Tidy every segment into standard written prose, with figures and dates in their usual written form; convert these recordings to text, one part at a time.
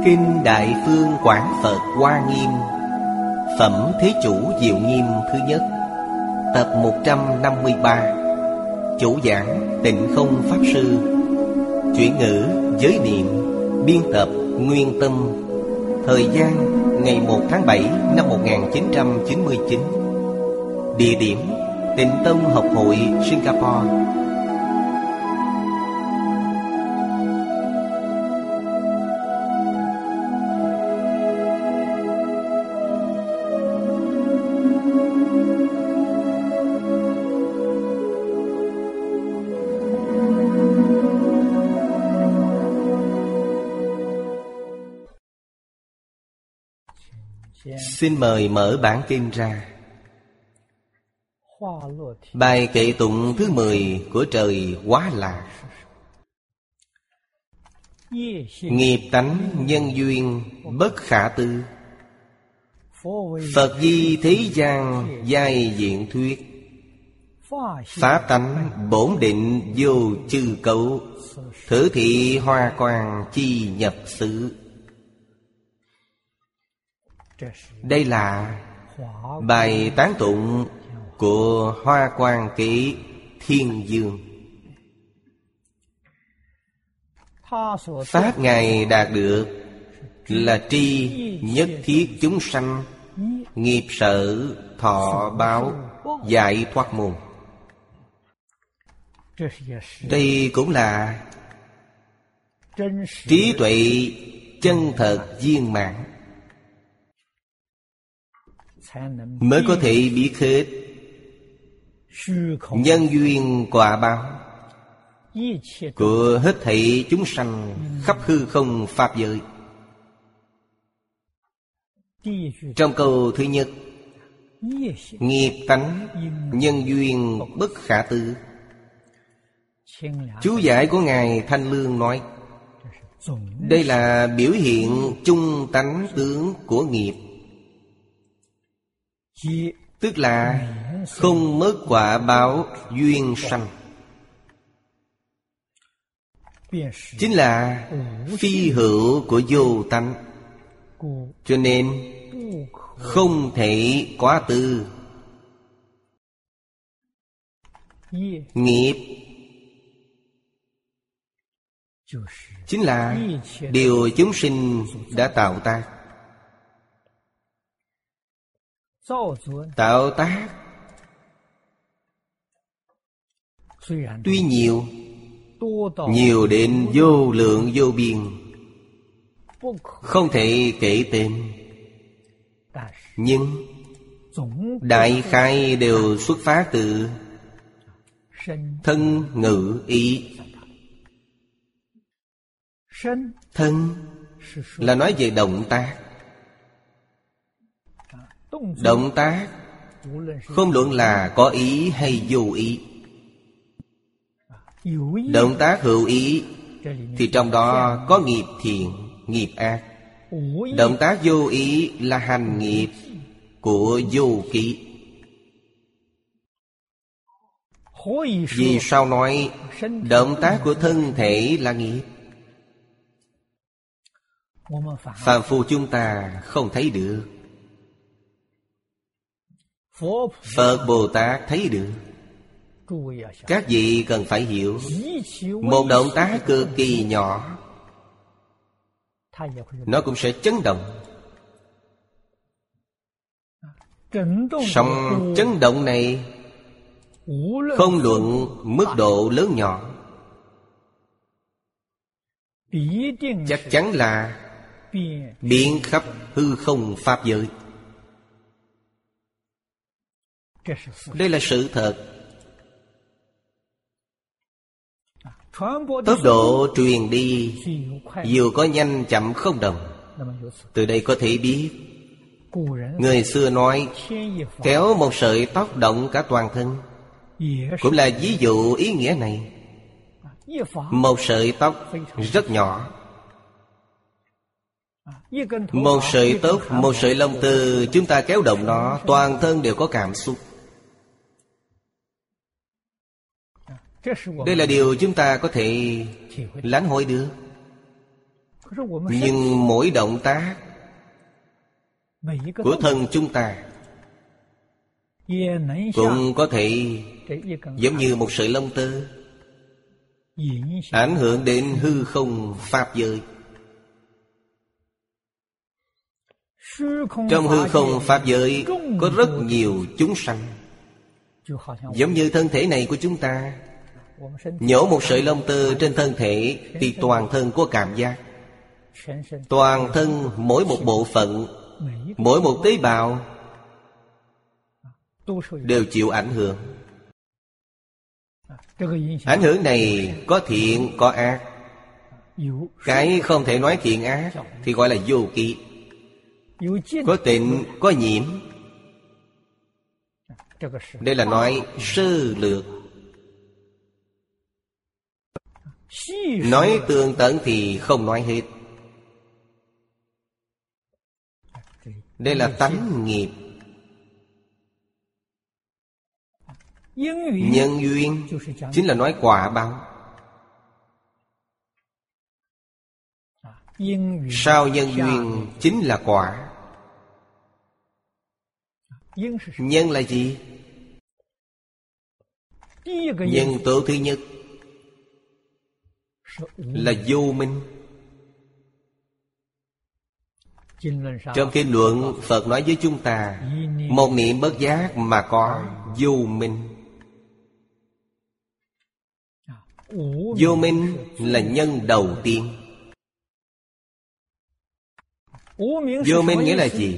Kinh Đại Phương Quảng Phật Hoa Nghiêm, Phẩm Thế Chủ Diệu Nghiêm thứ nhất, tập 153. Chủ giảng Tịnh Không Pháp Sư. Chuyển ngữ Giới Niệm. Biên tập Nguyên Tâm. Thời gian ngày 1 tháng 7 năm 1999. Địa điểm Tịnh Tông Học Hội Singapore. Xin mời mở bản kinh ra. Bài kệ tụng thứ 10 của trời Quá Lạc. Nghiệp tánh nhân duyên bất khả tư, Phật di thế gian giai diện thuyết. Pháp tánh bổn định vô chư cấu, thử thị hoa quang chi nhập xứ. Đây là bài tán tụng của Hoa Quang Ký Thiên Dương. Pháp Ngài đạt được là tri nhất thiết chúng sanh, nghiệp sở thọ báo giải thoát môn. Đây cũng là trí tuệ chân thật viên mãn, mới có thể biết hết nhân duyên quả báo của hết thảy chúng sanh khắp hư không pháp giới. Trong câu thứ nhất, nghiệp tánh nhân duyên bất khả tư, chú giải của Ngài Thanh Lương nói đây là biểu hiện chung tánh tướng của nghiệp, tức là không mất quả báo duyên sanh, chính là phi hữu của vô tánh. Cho nên không thể quá tư. Nghiệp chính là điều chúng sinh đã tạo tác. Tạo tác tuy nhiều, nhiều đến vô lượng vô biên, không thể kể tên, nhưng đại khái đều xuất phát từ thân ngữ ý. Thân là nói về động tác. Động tác không luận là có ý hay vô ý. Động tác hữu ý thì trong đó có nghiệp thiện, nghiệp ác. Động tác vô ý là hành nghiệp của vô ký. Vì sao nói động tác của thân thể là nghiệp? Phàm phu chúng ta không thấy được, Phật Bồ Tát thấy được. Các vị cần phải hiểu, một động tác cực kỳ nhỏ nó cũng sẽ chấn động. Song chấn động này không luận mức độ lớn nhỏ, chắc chắn là biến khắp hư không pháp giới. Đây là sự thật. Tốc độ truyền đi dù có nhanh chậm không đồng. Từ đây có thể biết, người xưa nói kéo một sợi tóc động cả toàn thân, cũng là ví dụ ý nghĩa này. Một sợi tóc rất nhỏ, một sợi tóc, một sợi lông tơ, chúng ta kéo động nó, toàn thân đều có cảm xúc. Đây là điều chúng ta có thể lãnh hội được. Nhưng mỗi động tác của thân chúng ta cũng có thể giống như một sợi lông tơ, ảnh hưởng đến hư không pháp giới. Trong hư không pháp giới có rất nhiều chúng sanh. Giống như thân thể này của chúng ta, nhổ một sợi lông tơ trên thân thể thì toàn thân có cảm giác. Toàn thân mỗi một bộ phận, mỗi một tế bào đều chịu ảnh hưởng. Ảnh hưởng này có thiện có ác. Cái không thể nói thiện ác thì gọi là vô kỵ. Có tịnh có nhiễm. Đây là nói sơ lược. Nói tường tận thì không nói hết. Đây là tánh nghiệp. Nhân duyên chính là nói quả báo. Sau nhân duyên chính là quả. Nhân là gì? Nhân tố thứ nhất là vô minh. Trong kinh luận Phật nói với chúng ta, một niệm bất giác mà có vô minh. Vô minh là nhân đầu tiên. Vô minh nghĩa là gì?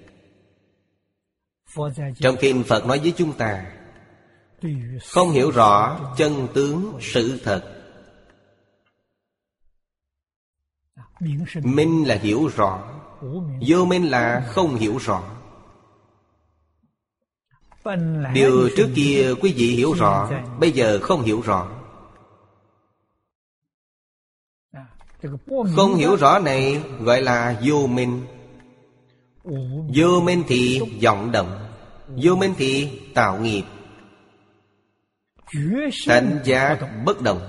Trong kinh Phật nói với chúng ta, không hiểu rõ chân tướng sự thật. Minh là hiểu rõ, vô minh là không hiểu rõ. Điều trước kia quý vị hiểu rõ, bây giờ không hiểu rõ. Không hiểu rõ này gọi là vô minh. Vô minh thì vọng động, vô minh thì tạo nghiệp. Tánh giác bất động.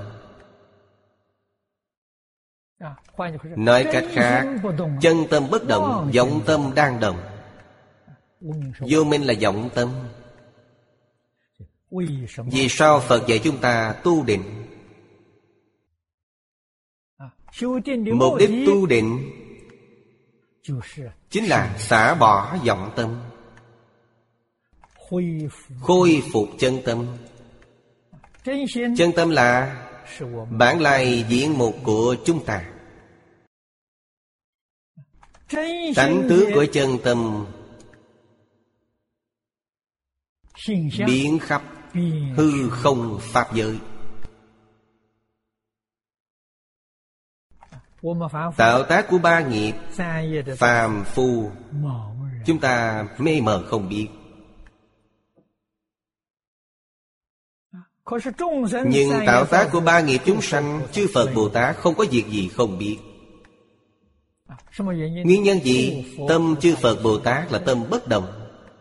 Nói cách khác, chân tâm bất động, vọng tâm đang động. Vô minh là vọng tâm. Vì sao Phật dạy chúng ta tu định? Mục đích tu định chính là xả bỏ vọng tâm, khôi phục chân tâm. Chân tâm là bản lai diện mục của chúng ta. Tánh tướng của chân tâm biến khắp hư không pháp giới. Tạo tác của ba nghiệp phàm phu chúng ta mê mờ không biết. Nhưng tạo tác của ba nghiệp chúng sanh, chư Phật Bồ Tát không có việc gì không biết. Nguyên nhân gì? Tâm chư Phật Bồ Tát là tâm bất động.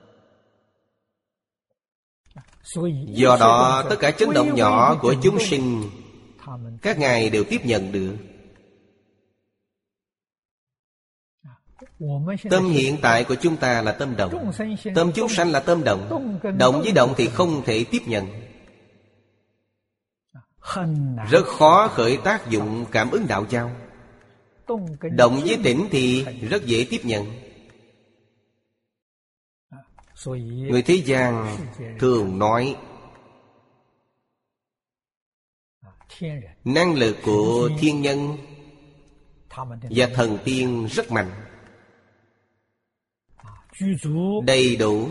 Do đó tất cả chấn động nhỏ của chúng sinh, các ngài đều tiếp nhận được. Tâm hiện tại của chúng ta là tâm động. Tâm chúng sanh là tâm động. Động với động thì không thể tiếp nhận. Rất khó khởi tác dụng cảm ứng đạo giao. Động với tĩnh thì rất dễ tiếp nhận. Người thế gian thường nói năng lực của thiên nhân và thần tiên rất mạnh, đầy đủ,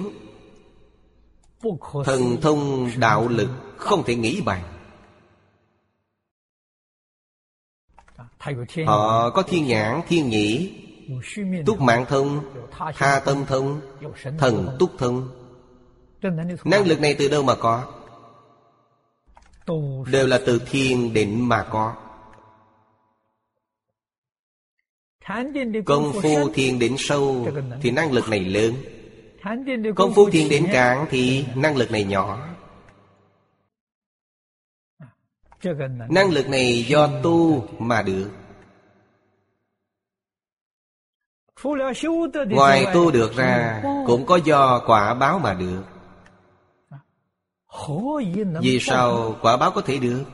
thần thông đạo lực không thể nghĩ bàn. Họ có thiên nhãn, thiên nhĩ, túc mạng thông, tha tâm thông, thần túc thông. Năng lực này từ đâu mà có? Đều là từ thiền định mà có. Công phu thiền định sâu thì năng lực này lớn. Công phu thiền định cạn thì năng lực này nhỏ. Năng lực này do tu mà được. Ngoài tu được ra, cũng có do quả báo mà được. Vì sao quả báo có thể được?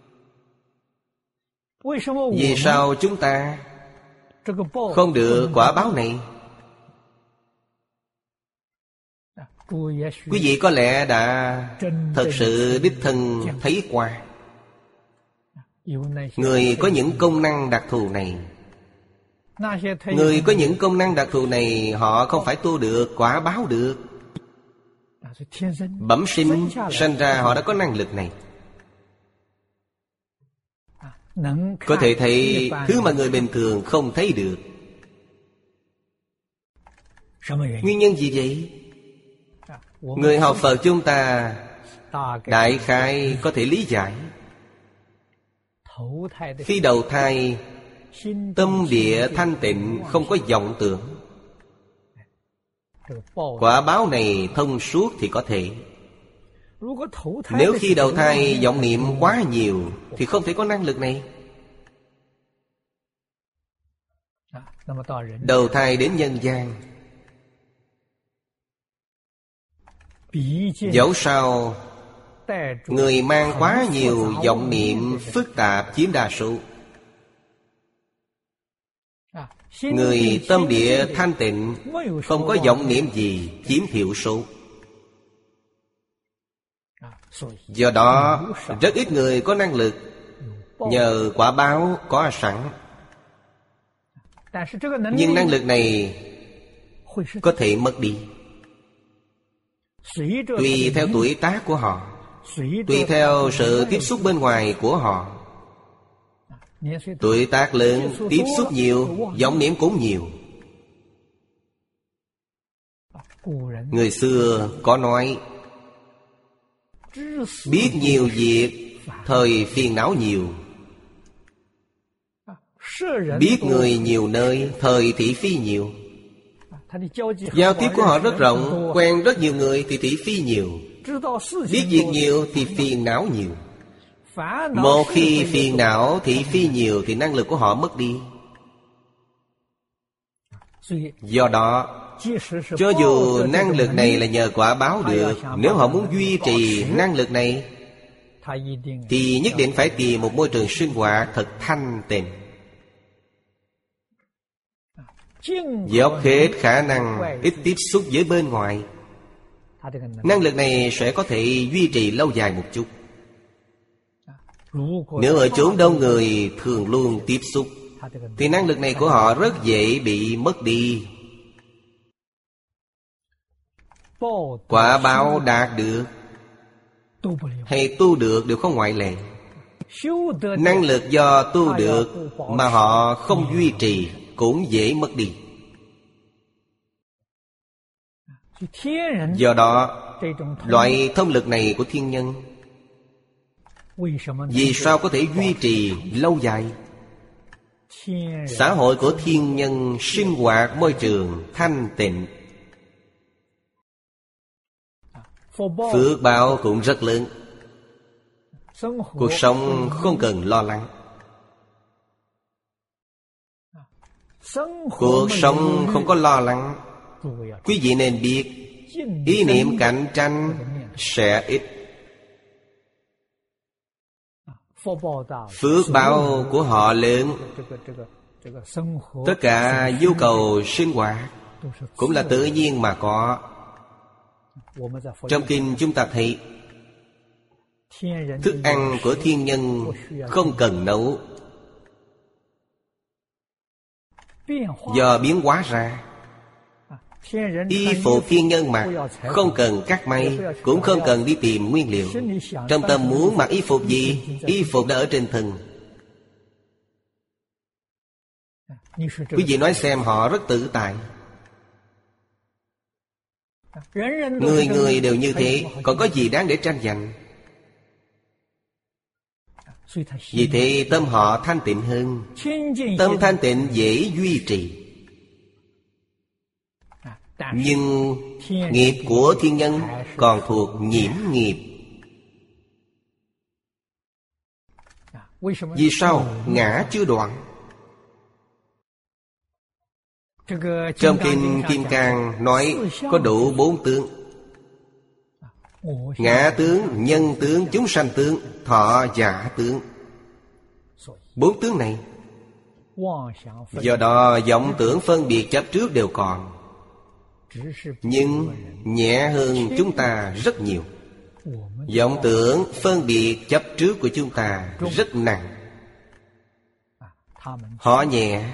Vì sao chúng ta không được quả báo này? Quý vị có lẽ đã thật sự đích thân thấy qua. Người có những công năng đặc thù này, người có những công năng đặc thù này, họ không phải tu được quả báo được. Bẩm sinh sanh ra họ đã có năng lực này. Có thể thấy thứ mà người bình thường không thấy được. Nguyên nhân gì vậy? Người học Phật chúng ta đại khái có thể lý giải. Khi đầu thai, tâm địa thanh tịnh, không có vọng tưởng. Quả báo này thông suốt thì có thể. Nếu khi đầu thai vọng niệm quá nhiều thì không thể có năng lực này. Đầu thai đến nhân gian, dẫu sao người mang quá nhiều vọng niệm phức tạp chiếm đa số. Người tâm địa thanh tịnh, không có vọng niệm gì, chiếm thiểu số. Do đó rất ít người có năng lực nhờ quả báo có sẵn. Nhưng năng lực này có thể mất đi, tùy theo tuổi tác của họ, tùy theo sự tiếp xúc bên ngoài của họ. Tuổi tác lớn, tiếp xúc nhiều, vọng niệm cũng nhiều. Người xưa có nói, biết nhiều việc, thời phiền não nhiều. Biết người nhiều nơi, thời thị phi nhiều. Giao tiếp của họ rất rộng, quen rất nhiều người thì thị phi nhiều. Biết việc nhiều thì phiền não nhiều. Một khi phiền não thị phi nhiều thì năng lực của họ mất đi. Do đó, cho dù năng lực này là nhờ quả báo được, nếu họ muốn duy trì năng lực này thì nhất định phải tìm một môi trường sinh hoạt thật thanh tịnh, dốc hết khả năng ít tiếp xúc với bên ngoài. Năng lực này sẽ có thể duy trì lâu dài một chút. Nếu ở chốn đông người thường luôn tiếp xúc thì năng lực này của họ rất dễ bị mất đi. Quả báo đạt được hay tu được đều không ngoại lệ. Năng lực do tu được mà họ không duy trì cũng dễ mất đi. Do đó, loại thông lực này của thiên nhân vì sao có thể duy trì lâu dài? Xã hội của thiên nhân sinh hoạt môi trường thanh tịnh, phước báo cũng rất lớn. Cuộc sống không cần lo lắng. Cuộc sống không có lo lắng. Quý vị nên biết, ý niệm cạnh tranh sẽ ít. Phước báo của họ lớn. Tất cả nhu cầu sinh hoạt cũng là tự nhiên mà có. Trong kinh chúng ta thấy thức ăn của thiên nhân không cần nấu, do biến hóa ra. Y phục thiên nhân mặc không cần cắt may, cũng không cần đi tìm nguyên liệu. Trong tâm muốn mặc y phục gì, y phục đã ở trên thân. Quý vị nói xem, họ rất tự tại. Người người đều như thế, còn có gì đáng để tranh giành? Vì thế tâm họ thanh tịnh hơn. Tâm thanh tịnh dễ duy trì. Nhưng nghiệp của thiên nhân còn thuộc nhiễm nghiệp. Vì sao? Ngã chưa đoạn. Trong Kinh Kim Cang nói có đủ 4 tướng: ngã tướng, nhân tướng, chúng sanh tướng, thọ giả tướng. 4 tướng này, do đó vọng tưởng phân biệt chấp trước đều còn, nhưng nhẹ hơn chúng ta rất nhiều. Vọng tưởng phân biệt chấp trước của chúng ta rất nặng. Họ nhẹ,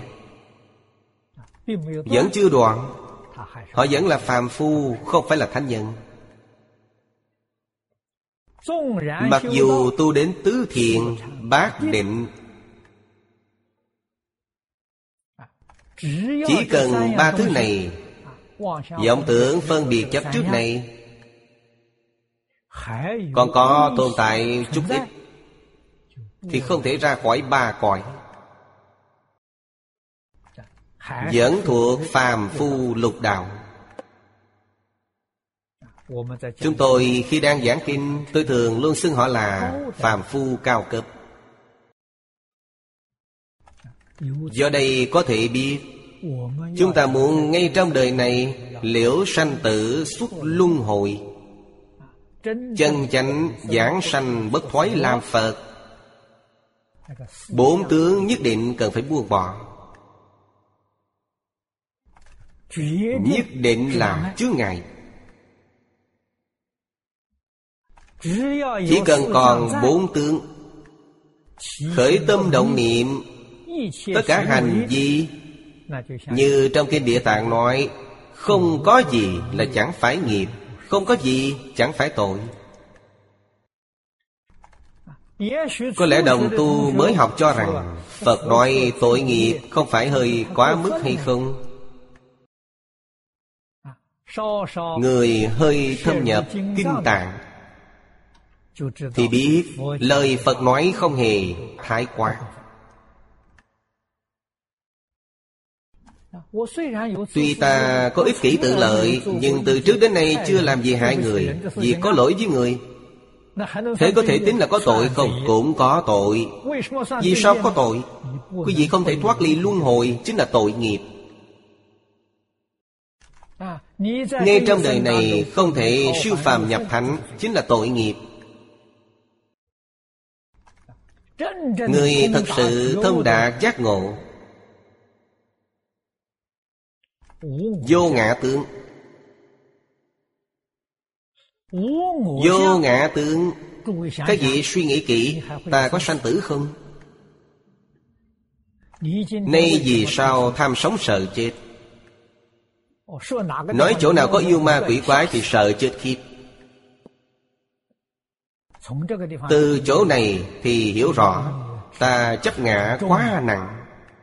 vẫn chưa đoạn. Họ vẫn là phàm phu, không phải là thánh nhân. Mặc dù tu đến tứ thiện, bát định, chỉ cần 3 thứ này, vọng tưởng phân biệt chấp trước này còn có tồn tại chút ít, thì không thể ra khỏi 3 cõi, vẫn thuộc phàm phu lục đạo. Chúng tôi khi đang giảng kinh, tôi thường luôn xưng họ là phàm phu cao cấp. Do đây có thể biết, chúng ta muốn ngay trong đời này liễu sanh tử xuất luân hồi, chân chánh giảng sanh bất thoái làm Phật, 4 tướng nhất định cần phải buông bỏ. Nhất định là chướng ngại. Chỉ cần còn 4 tướng, khởi tâm động niệm, tất cả hành vi như trong Kinh Địa Tạng nói, không có gì là chẳng phải nghiệp, không có gì chẳng phải tội. Có lẽ đồng tu mới học cho rằng Phật nói tội nghiệp không phải hơi quá mức hay không? Người hơi thâm nhập Kinh Tạng thì biết lời Phật nói không hề thái quá. Tuy ta có ích kỷ tự lợi, nhưng từ trước đến nay chưa làm gì hại người, vì có lỗi với người. Thế có thể tính là có tội không? Cũng có tội. Vì sao có tội? Quý vị không thể thoát ly luân hồi, chính là tội nghiệp. Ngay trong đời này không thể siêu phàm nhập thánh, chính là tội nghiệp. Người thật sự thông đạt giác ngộ, vô ngã tướng. Vô ngã tướng, các vị suy nghĩ kỹ, ta có sanh tử không? Nay vì sao tham sống sợ chết? Nói chỗ nào có yêu ma quỷ quái thì sợ chết khiếp. Từ chỗ này thì hiểu rõ ta chấp ngã quá nặng.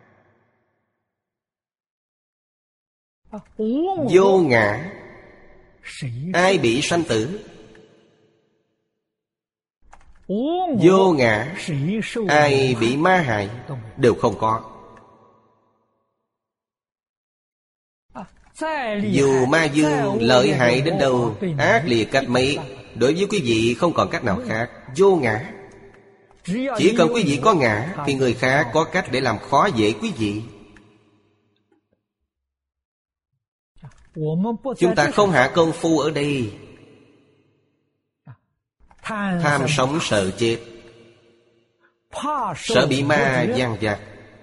Vô ngã, ai bị sanh tử? Vô ngã, ai bị ma hại? Đều không có. Dù ma dương lợi hại đến đâu, ác liệt cách mấy, đối với quý vị không còn cách nào khác. Vô ngã. Chỉ cần quý vị có ngã thì người khác có cách để làm khó dễ quý vị. Chúng ta không hạ công phu ở đây. Tham sống sợ chết, sợ bị ma gian vặt,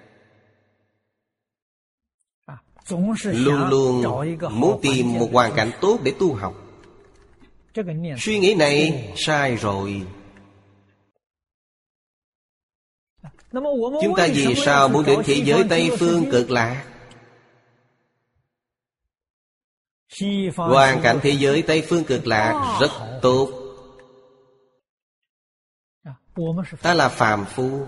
luôn luôn muốn tìm một hoàn cảnh tốt để tu học. Suy nghĩ này sai rồi. Chúng ta vì sao muốn đến thế giới Tây Phương Cực Lạc? Hoàn cảnh thế giới Tây Phương Cực Lạc rất tốt. Ta là phàm phu,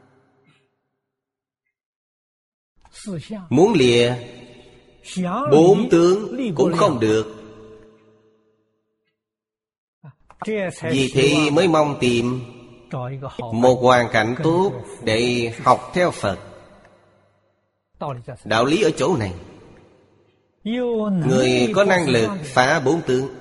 muốn lìa 4 tướng cũng không được. Vì thế mới mong tìm một hoàn cảnh tốt để học theo Phật. Đạo lý ở chỗ này. Người có năng lực phá 4 tướng,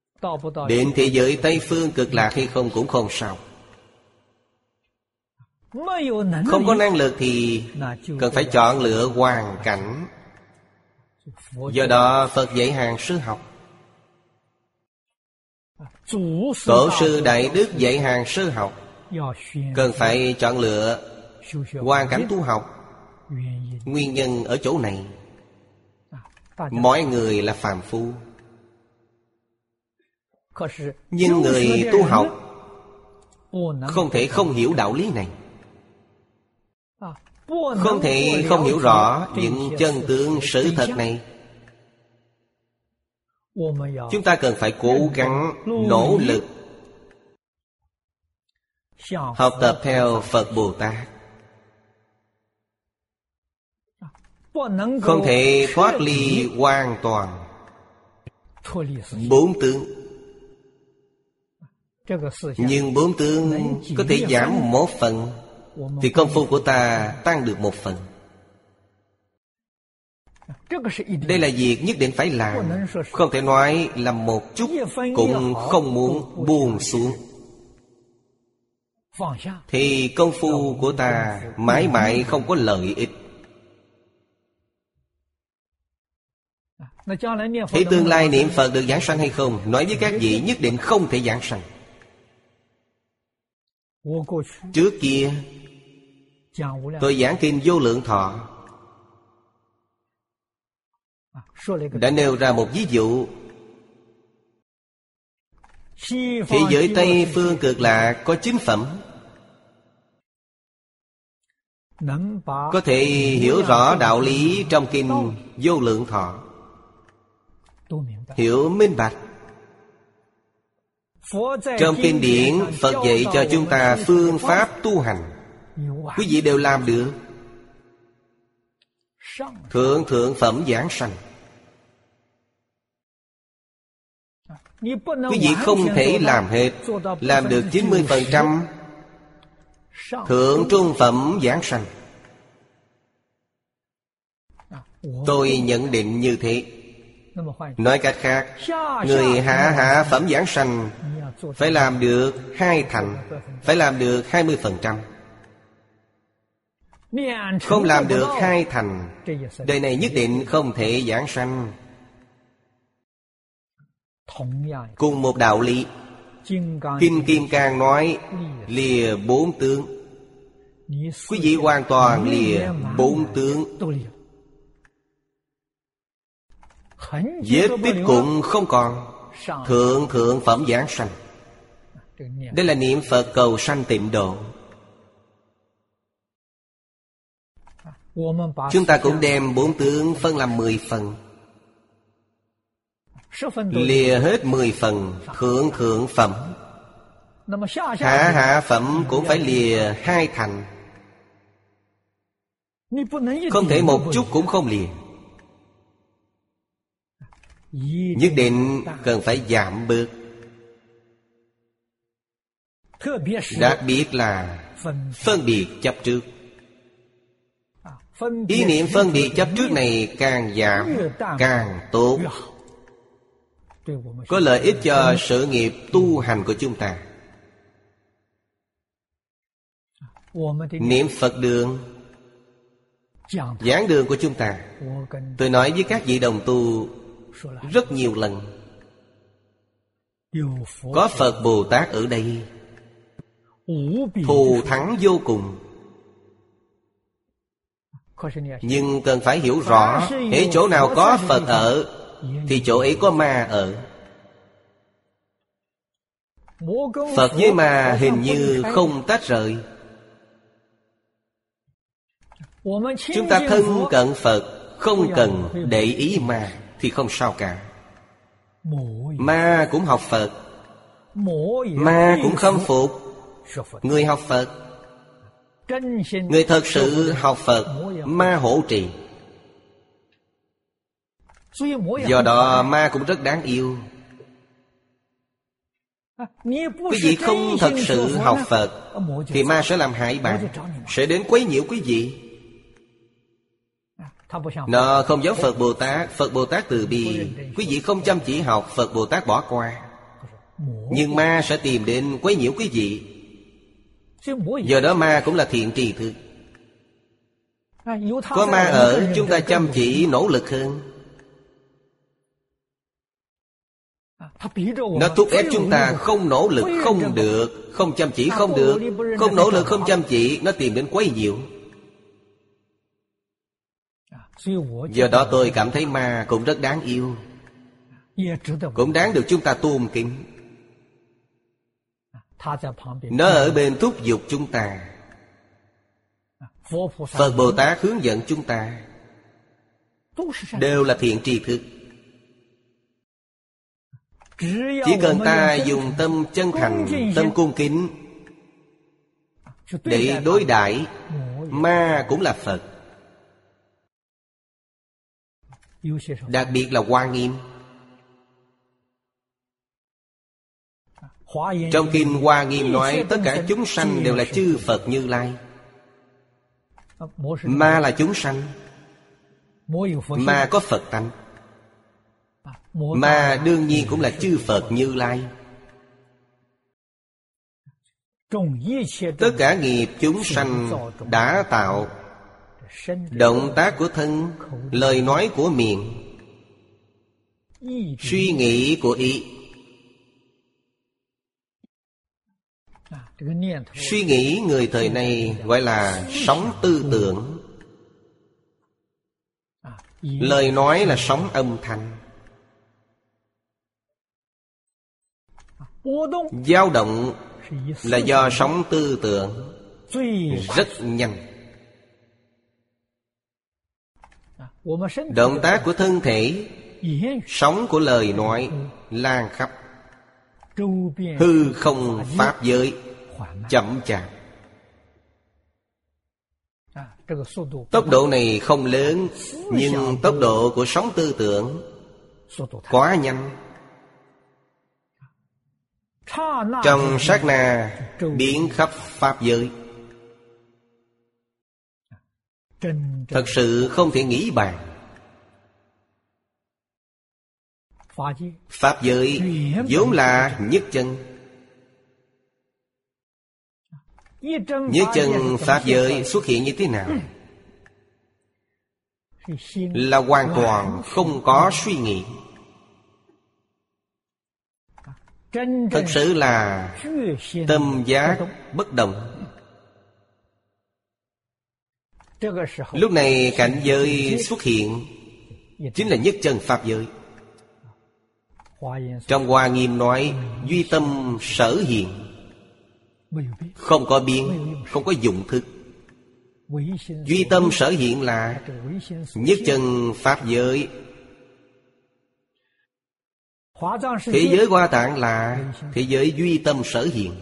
đến thế giới Tây Phương Cực Lạc hay không cũng không sao. Không có năng lực thì cần phải chọn lựa hoàn cảnh. Do đó Phật dạy hàng sư học. Tổ sư Đại Đức dạy hàng sư học, cần phải chọn lựa hoàn cảnh tu học. Nguyên nhân ở chỗ này. Mọi người là phàm phu, nhưng người tu học không thể không hiểu đạo lý này, không thể không hiểu rõ những chân tướng sự thật này. Chúng ta cần phải cố gắng nỗ lực học tập theo Phật Bồ Tát. Không thể thoát ly hoàn toàn bốn tướng. Nhưng bốn tướng có thể giảm một phần, thì công phu của ta tăng được một phần. Đây là việc nhất định phải làm. Không thể nói là một chút cũng không muốn buông xuống, thì công phu của ta mãi mãi không có lợi ích. Thế tương lai niệm Phật được giảng sanh hay không? Nói với các vị nhất định không thể giảng sanh. Trước kia tôi giảng kinh Vô Lượng Thọ, đã nêu ra một ví dụ. Thế giới Tây Phương Cực Lạc có 9 phẩm, có thể hiểu rõ đạo lý trong kinh Vô Lượng Thọ, hiểu minh bạch. Trong kinh điển Phật dạy cho chúng ta phương pháp tu hành, quý vị đều làm được. Thượng phẩm giảng sanh, quý vị không thể làm hết, làm được 90%. Thượng trung phẩm giảng sanh, tôi nhận định như thế. Nói cách khác, người hạ phẩm giảng sanh phải làm được 2 thành, phải làm được 20%. Không làm được 2 thành, đời này nhất định không thể giảng sanh. Cùng một đạo lý, Kinh Kim Cang nói lìa 4 tướng. Quý vị hoàn toàn lìa 4 tướng, vết tích cũng không còn. Thượng phẩm giảng sanh, đây là niệm Phật cầu sanh tịnh độ. Chúng ta cũng đem 4 tướng phân làm 10 phần, lìa hết 10 phần thượng phẩm. Hạ phẩm cũng phải lìa 2 thành, không thể một chút cũng không lìa. Nhất định cần phải giảm bớt. Đặc biệt là phân biệt chấp trước. Ý niệm phân biệt chấp trước này càng giảm càng tốt, có lợi ích cho sự nghiệp tu hành của chúng ta. Niệm Phật đường, giảng đường của chúng ta, tôi nói với các vị đồng tu rất nhiều lần. Có Phật Bồ Tát ở đây, thù thắng vô cùng. Nhưng cần phải hiểu rõ, hễ chỗ nào có Phật ở thì chỗ ấy có ma ở. Phật với ma hình như không tách rời. Chúng ta thân cận Phật, không cần để ý ma thì không sao cả. Ma cũng học Phật, ma cũng khâm phục người học Phật. Người thật sự học Phật, ma hỗ trì. Do đó ma cũng rất đáng yêu. Quý vị không thật sự học Phật thì ma sẽ làm hại bạn, sẽ đến quấy nhiễu quý vị. Nó không giống Phật Bồ Tát. Phật Bồ Tát từ bi, quý vị không chăm chỉ học, Phật Bồ Tát bỏ qua. Nhưng ma sẽ tìm đến quấy nhiễu quý vị. Do đó ma cũng là thiện tri thức. Có ma ở, chúng ta chăm chỉ nỗ lực hơn. Nó thúc ép chúng ta không nỗ lực không được, không chăm chỉ không được. Không nỗ lực không chăm chỉ, nó tìm đến quấy nhiễu. Do đó tôi cảm thấy ma cũng rất đáng yêu, cũng đáng được chúng ta tôn kính. Nó ở bên thúc giục chúng ta. Phật Bồ Tát hướng dẫn chúng ta đều là thiện tri thức. Chỉ cần ta dùng tâm chân thành, tâm cung kính để đối đãi, ma cũng là Phật. Đặc biệt là Hoa Nghiêm. Trong kinh Hoa Nghiêm nói tất cả chúng sanh đều là chư Phật Như Lai. Ma là chúng sanh, ma có Phật tánh. Ma đương nhiên cũng là chư Phật Như Lai. Tất cả nghiệp chúng sanh đã tạo, động tác của thân, lời nói của miệng, suy nghĩ của ý. Suy nghĩ người thời này gọi là sóng tư tưởng. Lời nói là sóng âm thanh. Dao động là do sóng tư tưởng rất nhanh. Động tác của thân thể, sóng của lời nói lan khắp. Hư không pháp giới chậm chạp. Tốc độ này không lớn, nhưng tốc độ của sóng tư tưởng quá nhanh. Trong sát na biến khắp pháp giới. Thật sự không thể nghĩ bàn. Pháp giới vốn là nhất chân. Nhất chân pháp giới xuất hiện như thế nào? Là hoàn toàn không có suy nghĩ. Thật sự là tâm giác bất động. Lúc này cảnh giới xuất hiện chính là nhất chân pháp giới. Trong Hoa Nghiêm nói duy tâm sở hiện, không có biến, không có dụng thức. Duy tâm sở hiện là nhất chân pháp giới. Thế giới Hoa Tạng là thế giới duy tâm sở hiện.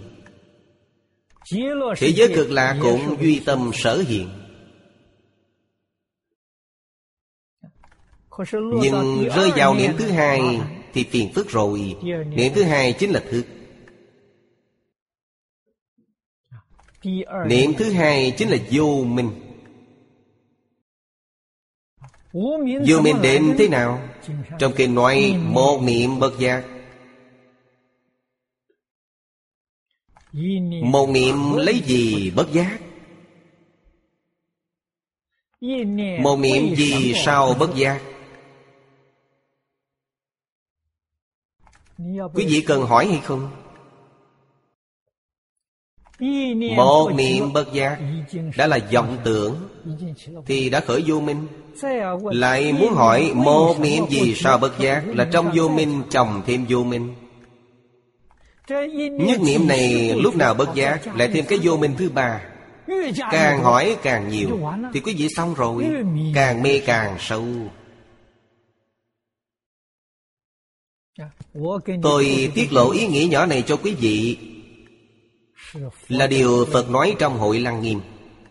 Thế giới Cực Lạc cũng duy tâm sở hiện. Nhưng rơi vào niệm thứ hai thì phiền phức rồi. Niệm thứ hai chính là thức. Niệm thứ hai chính là vô minh. Vô minh đến thế nào? Trong kinh nói một niệm bất giác. Một niệm lấy gì bất giác? Một niệm gì sao bất giác? Quý vị cần hỏi hay không? Một niệm bất giác đã là vọng tưởng thì đã khởi vô minh. Lại muốn hỏi một niệm gì sao bất giác, là trong vô minh chồng thêm vô minh. Nhất niệm này lúc nào bất giác, lại thêm cái vô minh thứ ba. Càng hỏi càng nhiều thì quý vị xong rồi. Càng mê càng sâu. Tôi tiết lộ ý nghĩa nhỏ này cho quý vị, là điều Phật nói trong Hội Lăng Nghiêm.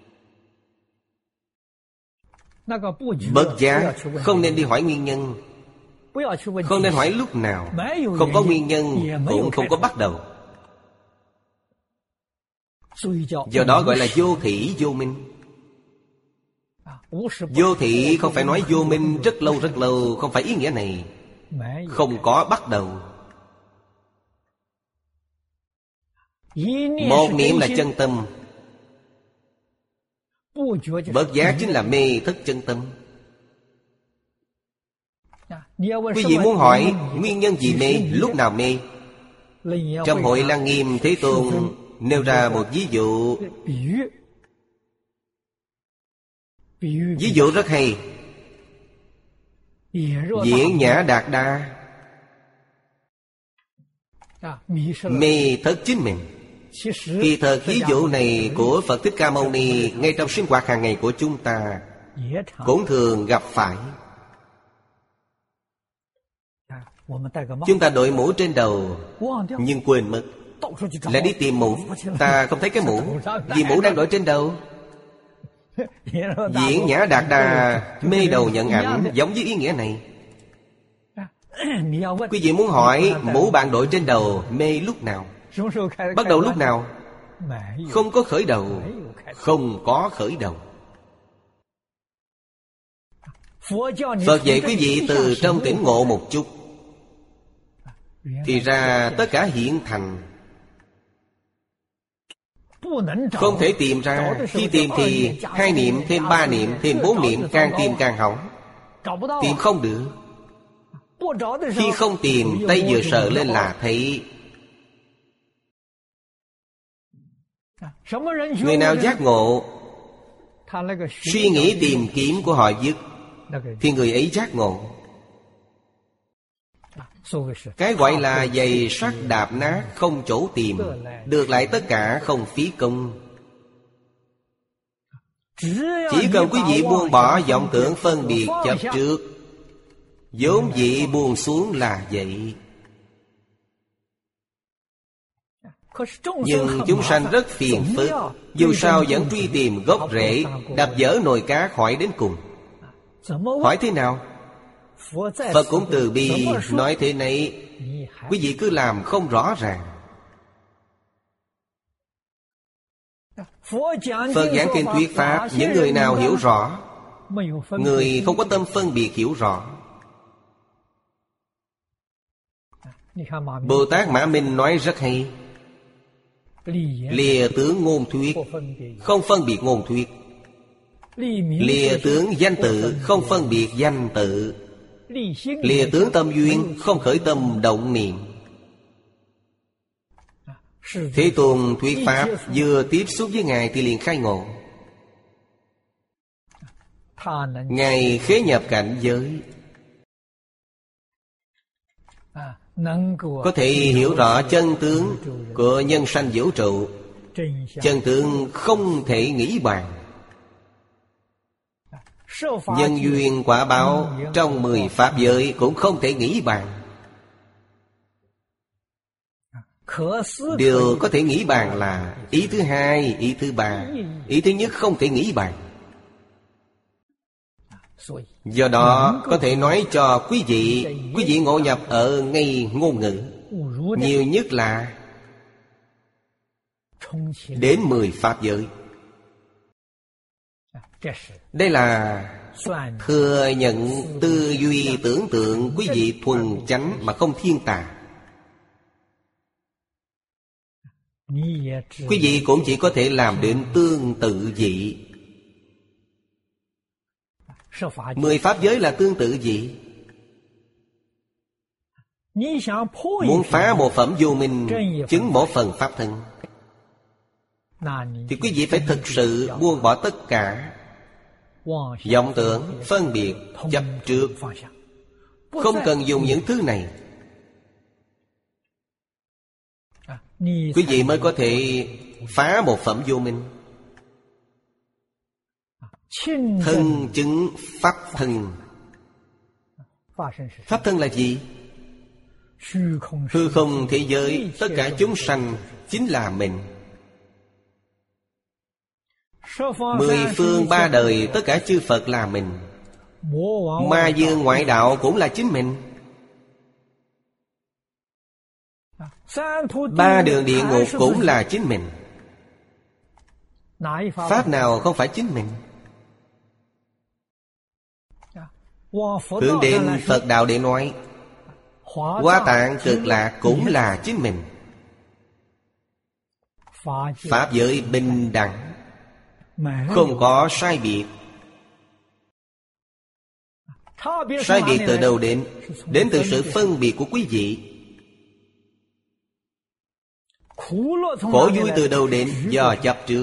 Bất giác không nên đi hỏi nguyên nhân, không nên hỏi lúc nào. Không có nguyên nhân cũng không có bắt đầu. Do đó gọi là vô thỉ vô minh. Vô thỉ không phải nói vô minh rất lâu, không phải ý nghĩa này. Không có bắt đầu. Một niệm là chân tâm, Bất giác chính là mê thất chân tâm. Quý vị muốn hỏi nguyên nhân gì mê, lúc nào mê? Trong Hội Lăng Nghiêm, Thế Tôn nêu ra một ví dụ. Ví dụ rất hay. Diễn Nhã Đạt Đa mê thất chính mình. Kỳ thật ví dụ này của Phật Thích Ca Mâu Ni ngay trong sinh hoạt hàng ngày của chúng ta cũng thường gặp phải. Chúng ta đội mũ trên đầu nhưng quên mất, lại đi tìm mũ. Ta không thấy cái mũ, vì mũ đang đội trên đầu. Diễn Nhã Đạt Đa mê đầu nhận ảnh, giống với ý nghĩa này. Quý vị muốn hỏi mũ bạn đội trên đầu mê lúc nào? Bắt đầu lúc nào? Không có khởi đầu. Không có khởi đầu. Phật dạy quý vị từ trong tỉnh ngộ một chút, thì ra tất cả hiện thành. Không thể tìm ra. Khi tìm thì 2 niệm thêm 3 niệm thêm 4 niệm, càng tìm càng hỏng. Tìm không được. Khi không tìm, tay vừa sờ lên là thấy. Người nào giác ngộ, suy nghĩ tìm kiếm của họ dứt, thì người ấy giác ngộ. Cái gọi là giày sắt đạp nát không chỗ tìm, được lại tất cả không phí công. Chỉ cần quý vị buông bỏ vọng tưởng phân biệt chấp trước, vốn dĩ buông xuống là vậy. Nhưng chúng sanh rất phiền phức, dù sao vẫn truy tìm gốc rễ, đập vỡ nồi cá khỏi đến cùng. Hỏi thế nào? Phật cũng từ bi nói thế này, quý vị cứ làm không rõ ràng. Phật giảng kinh thuyết pháp, những người nào hiểu rõ, người không có tâm phân biệt hiểu rõ. Bồ Tát Mã Minh nói rất hay: lìa tướng ngôn thuyết, không phân biệt ngôn thuyết. Lìa tướng danh tự, không phân biệt danh tự. Lìa tướng tâm duyên, không khởi tâm động niệm. Thế Tôn thuyết pháp, vừa tiếp xúc với Ngài thì liền khai ngộ. Ngài khế nhập cảnh giới, có thể hiểu rõ chân tướng của nhân sanh vũ trụ. Chân tướng không thể nghĩ bàn. Nhân duyên quả báo trong 10 pháp giới cũng không thể nghĩ bàn. Điều có thể nghĩ bàn là ý thứ hai, ý thứ ba. Ý thứ nhất không thể nghĩ bàn. Do đó có thể nói cho quý vị ngộ nhập ở ngay ngôn ngữ. Nhiều nhất là đến 10 pháp giới. Đây là thừa nhận tư duy tưởng tượng quý vị thuần chánh mà không thiên tà. Quý vị cũng chỉ có thể làm đến tương tự dị. 10 pháp giới là tương tự dị. Muốn phá một phẩm vô minh, chứng một phần pháp thân, thì quý vị phải thực sự buông bỏ tất cả vọng tưởng, phân biệt, chấp trước. Không cần dùng những thứ này, quý vị mới có thể phá một phẩm vô minh. Thân chứng pháp thân. Pháp thân là gì? Hư không thế giới, tất cả chúng sanh chính là mình. 10 phương 3 đời, tất cả chư Phật là mình. Ma dương ngoại đạo cũng là chính mình. 3 đường địa ngục cũng là chính mình. Pháp nào không phải chính mình? Hướng đến Phật đạo để nói, Hoa Tạng Cực Lạc cũng là chính mình. Pháp giới bình đẳng, không có sai biệt. Sai biệt từ đâu đến? Đến từ sự phân biệt của quý vị. Khổ vui từ đâu đến? Do chấp trước.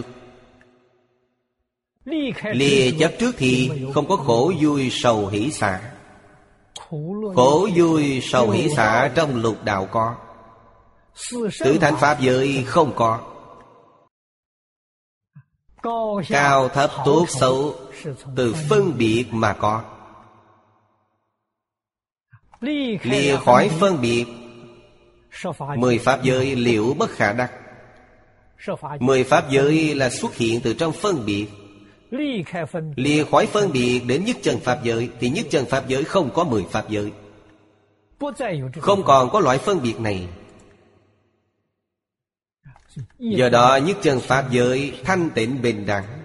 Lìa chấp trước thì không có khổ vui sầu hỷ xả. Khổ vui sầu hỷ xả trong lục đạo có, tứ thánh pháp giới không có. Cao thấp tốt xấu từ phân biệt mà có. Lìa khỏi phân biệt, 10 pháp giới liễu bất khả đắc. 10 pháp giới là xuất hiện từ trong phân biệt. Lìa khỏi phân biệt đến nhất chân pháp giới thì nhất chân pháp giới không có 10 pháp giới. Không còn có loại phân biệt này. Do đó nhất chân pháp giới thanh tịnh bình đẳng.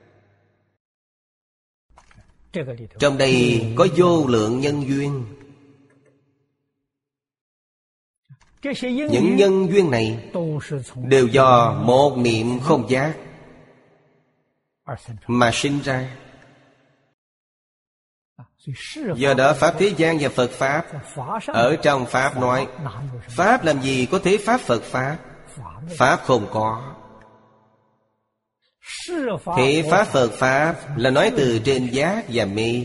Trong đây có vô lượng nhân duyên. Những nhân duyên này đều do một niệm không giác mà sinh ra. Do đó Pháp thế gian và Phật Pháp, ở trong Pháp nói, Pháp làm gì có thế Pháp Phật Pháp? Pháp không có. Thế Pháp Phật Pháp là nói từ trên giác và mê.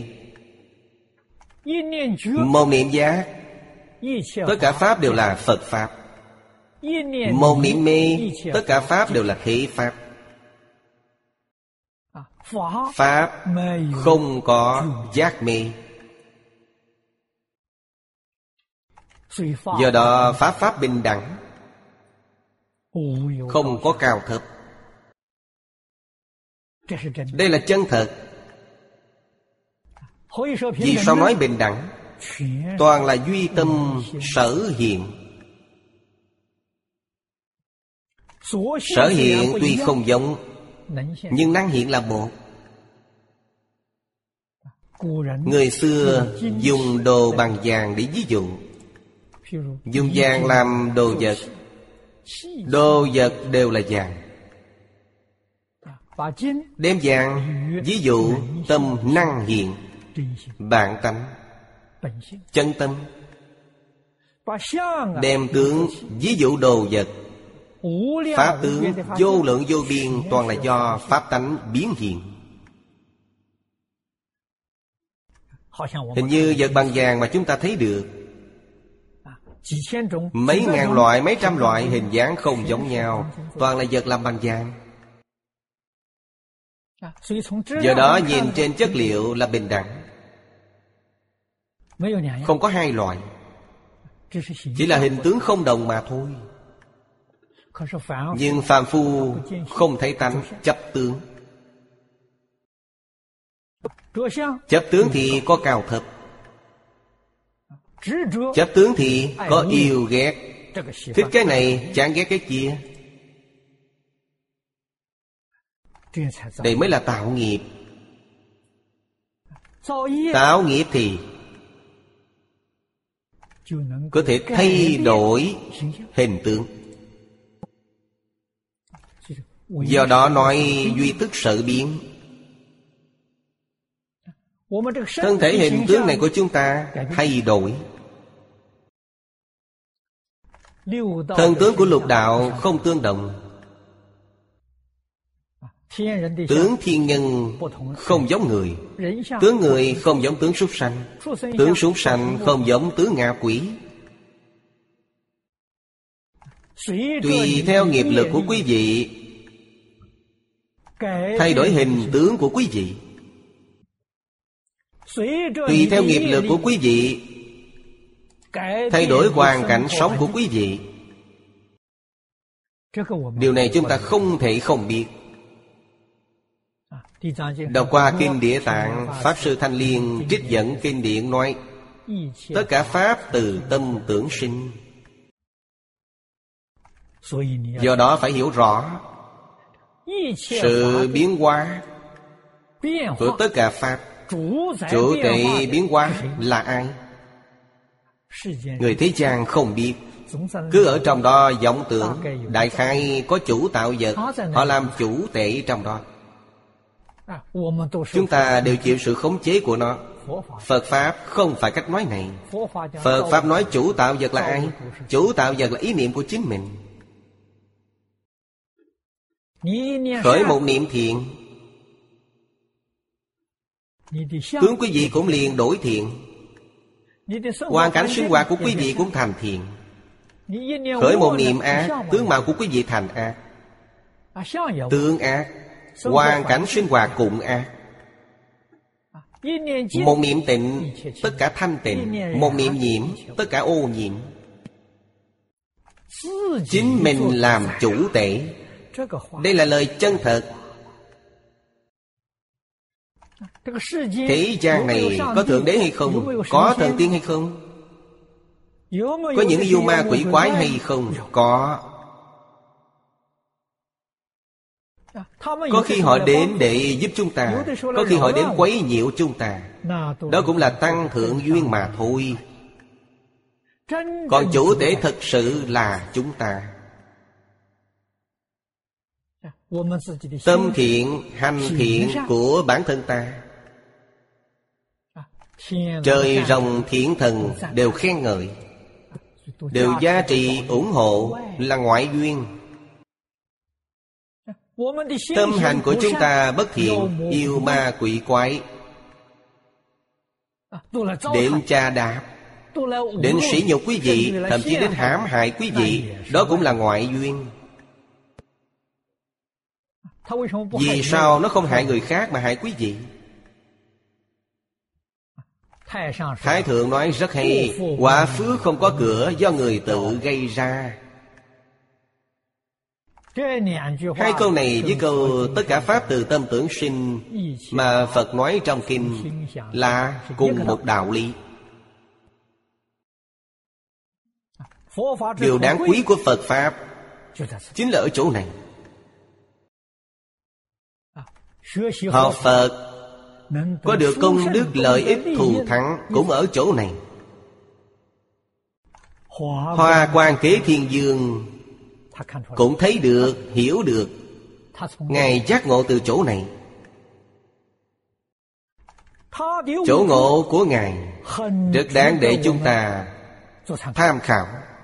Một niệm giác, tất cả Pháp đều là Phật Pháp. Một niệm mê, tất cả Pháp đều là thế Pháp. Pháp không có giác mê. Do đó Pháp bình đẳng, không có cao thấp. Đây là chân thật. Vì sao nói bình đẳng? Toàn là duy tâm sở hiện. Sở hiện tuy không giống, nhưng năng hiện là một. Người xưa dùng đồ bằng vàng để ví dụ. Dùng vàng làm đồ vật. Đồ vật đều là vàng. Đem vàng ví dụ tâm năng hiện, bản tánh, chân tâm. Đem tướng ví dụ đồ vật. Pháp tướng vô lượng vô biên toàn là do pháp tánh biến hiện. Hình như vật bằng vàng mà chúng ta thấy được, mấy ngàn loại, mấy trăm loại hình dáng không giống nhau, toàn là vật làm bằng vàng. Do đó nhìn trên chất liệu là bình đẳng, không có hai loại. Chỉ là hình tướng không đồng mà thôi. Nhưng phàm phu không thấy tánh, chấp tướng. Chấp tướng thì có cao thấp. Chấp tướng thì có yêu ghét. Thích cái này, chán ghét cái kia. Đây mới là tạo nghiệp. Tạo nghiệp thì có thể thay đổi hình tướng. Do đó nói duy tức sở biến. Thân thể hình tướng này của chúng ta thay đổi. Thân tướng của lục đạo không tương đồng. Tướng thiên nhân không giống người. Tướng người không giống tướng súc sanh. Tướng súc sanh không giống tướng ngạ quỷ. Tùy theo nghiệp lực của quý vị thay đổi hình tướng của quý vị. Tùy theo nghiệp lực của quý vị thay đổi hoàn cảnh sống của quý vị. Điều này chúng ta không thể không biết. Đọc qua Kinh Địa Tạng, Pháp Sư Thanh Liên trích dẫn kinh điển nói, tất cả Pháp từ tâm tưởng sinh. Do đó phải hiểu rõ sự biến hóa của tất cả Pháp. Chủ thể biến hóa là ai? Người thế gian không biết. Cứ ở trong đó vọng tưởng. Đại khái có chủ tạo vật, họ làm chủ thể trong đó. Chúng ta đều chịu sự khống chế của nó. Phật Pháp không phải cách nói này. Phật Pháp nói chủ tạo vật là ai? Chủ tạo vật là ý niệm của chính mình. Khởi một niệm thiện, tướng quý vị cũng liền đổi thiện. Hoàn cảnh sinh hoạt của quý vị cũng thành thiện. Khởi một niệm ác, tướng mạo của quý vị thành ác. Tướng ác, hoàn cảnh sinh hoạt cũng ác. Một niệm tịnh, tất cả thanh tịnh. Một niệm nhiễm, tất cả ô nhiễm. Chính mình làm chủ tể. Đây là lời chân thật. Thế gian này có thượng đế hay không? Có thần tiên hay không? Có những yêu ma quỷ quái hay không? Có. Có khi họ đến để giúp chúng ta, có khi họ đến quấy nhiễu chúng ta. Đó cũng là tăng thượng duyên mà thôi. Còn chủ thể thật sự là chúng ta. Tâm thiện, hành thiện của bản thân ta. Trời rồng thiện thần đều khen ngợi, đều giá trị ủng hộ, là ngoại duyên. Tâm hành của chúng ta bất thiện, yêu ma quỷ quái, đến chà đạp, đến sỉ nhục quý vị, thậm chí đến hãm hại quý vị. Đó cũng là ngoại duyên. Vì sao nó không hại người khác mà hại quý vị? Thái thượng nói rất hay: quả phước không có cửa, do người tự gây ra. Hai câu này với câu tất cả pháp từ tâm tưởng sinh mà Phật nói trong kinh là cùng một đạo lý. Điều đáng quý của Phật Pháp chính là ở chỗ này. Học Phật có được công đức lợi ích thù thắng cũng ở chỗ này. Hoa Quang Thế Thiên Dương cũng thấy được, hiểu được. Ngài giác ngộ từ chỗ này. Chỗ ngộ của Ngài rất đáng để chúng ta tham khảo.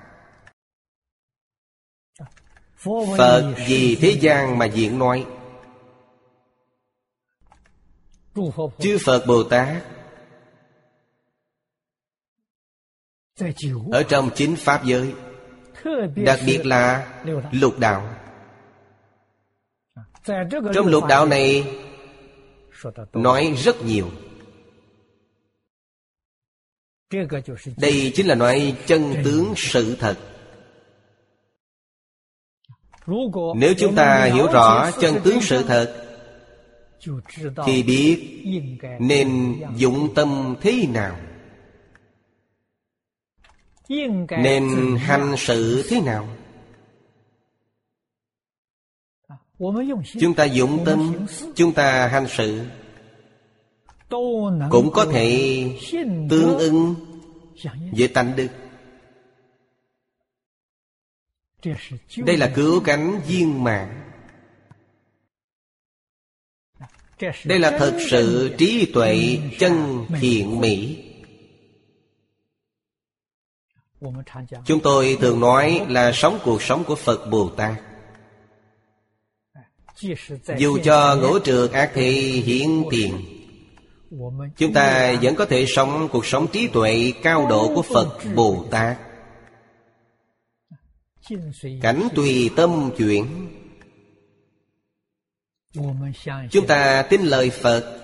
Phật vì thế gian mà diễn nói. Chư Phật Bồ Tát ở trong chính Pháp giới, đặc biệt là lục đạo. Trong lục đạo này nói rất nhiều. Đây chính là nói chân tướng sự thật. Nếu chúng ta hiểu rõ chân tướng sự thật thì biết nên dụng tâm thế nào, nên hành sự thế nào. Chúng ta dụng tâm, chúng ta hành sự cũng có thể tương ưng với tánh đức. Đây là cứu cánh viên mãn. Đây là thật sự trí tuệ chân thiện mỹ. Chúng tôi thường nói là sống cuộc sống của Phật Bồ Tát. Dù cho ngũ trược ác thị hiển tiền, chúng ta vẫn có thể sống cuộc sống trí tuệ cao độ của Phật Bồ Tát. Cảnh tùy tâm chuyển. Chúng ta tin lời Phật.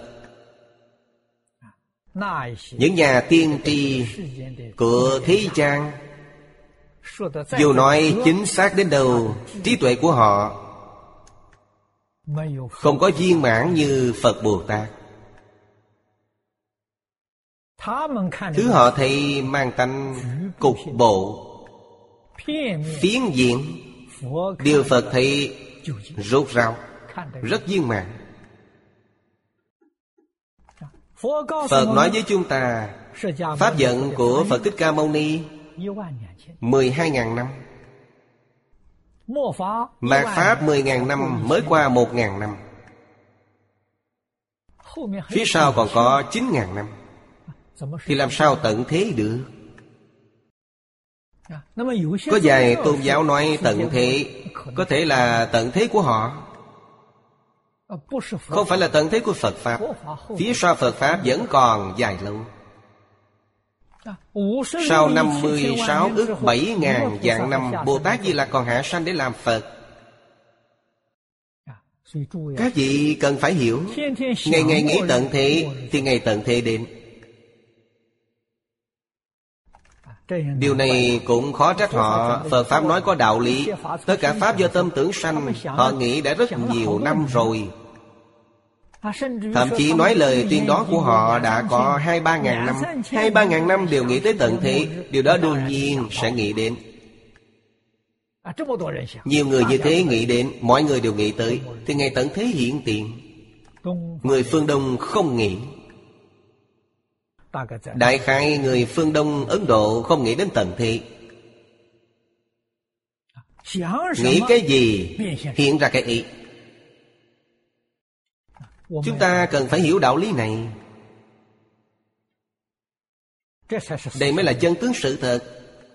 Những nhà tiên tri của thế gian, dù nói chính xác đến đâu, trí tuệ của họ không có viên mãn như Phật Bồ Tát. Thứ họ thấy mang tánh cục bộ, phiến diện. Điều Phật thấy rốt ráo, rất viên mãn. Phật nói với chúng ta, pháp vận của Phật Thích Ca Mâu Ni 12.000 năm, mạt Pháp 10.000 năm, mới qua 1.000 năm. Phía sau còn có 9.000 năm, thì làm sao tận thế được? Có vài tôn giáo nói tận thế có thể là tận thế của họ, không phải là tận thế của Phật Pháp. Phía sau Phật Pháp vẫn còn dài lâu. Sau 56 ức 7.000 vạn năm, Bồ Tát Di Lặc còn hạ sanh để làm Phật. Các vị cần phải hiểu, ngày ngày nghĩ tận thế thì ngày tận thế đến. Điều này cũng khó trách họ. Phật Pháp nói có đạo lý. Tất cả Pháp do tâm tưởng sanh. Họ nghĩ đã rất nhiều năm rồi. Thậm chí nói lời tuyên đó của họ đã có 2-3 ngàn năm. 2-3 ngàn năm đều nghĩ tới tận thế. Điều đó đương nhiên sẽ nghĩ đến. Nhiều người như thế nghĩ đến, mọi người đều nghĩ tới, thì ngày tận thế hiện tiền. Người phương Đông không nghĩ. Đại khái người phương Đông Ấn Độ không nghĩ đến tận thế. Nghĩ cái gì hiện ra cái ý. Chúng ta cần phải hiểu đạo lý này. Đây mới là chân tướng sự thật.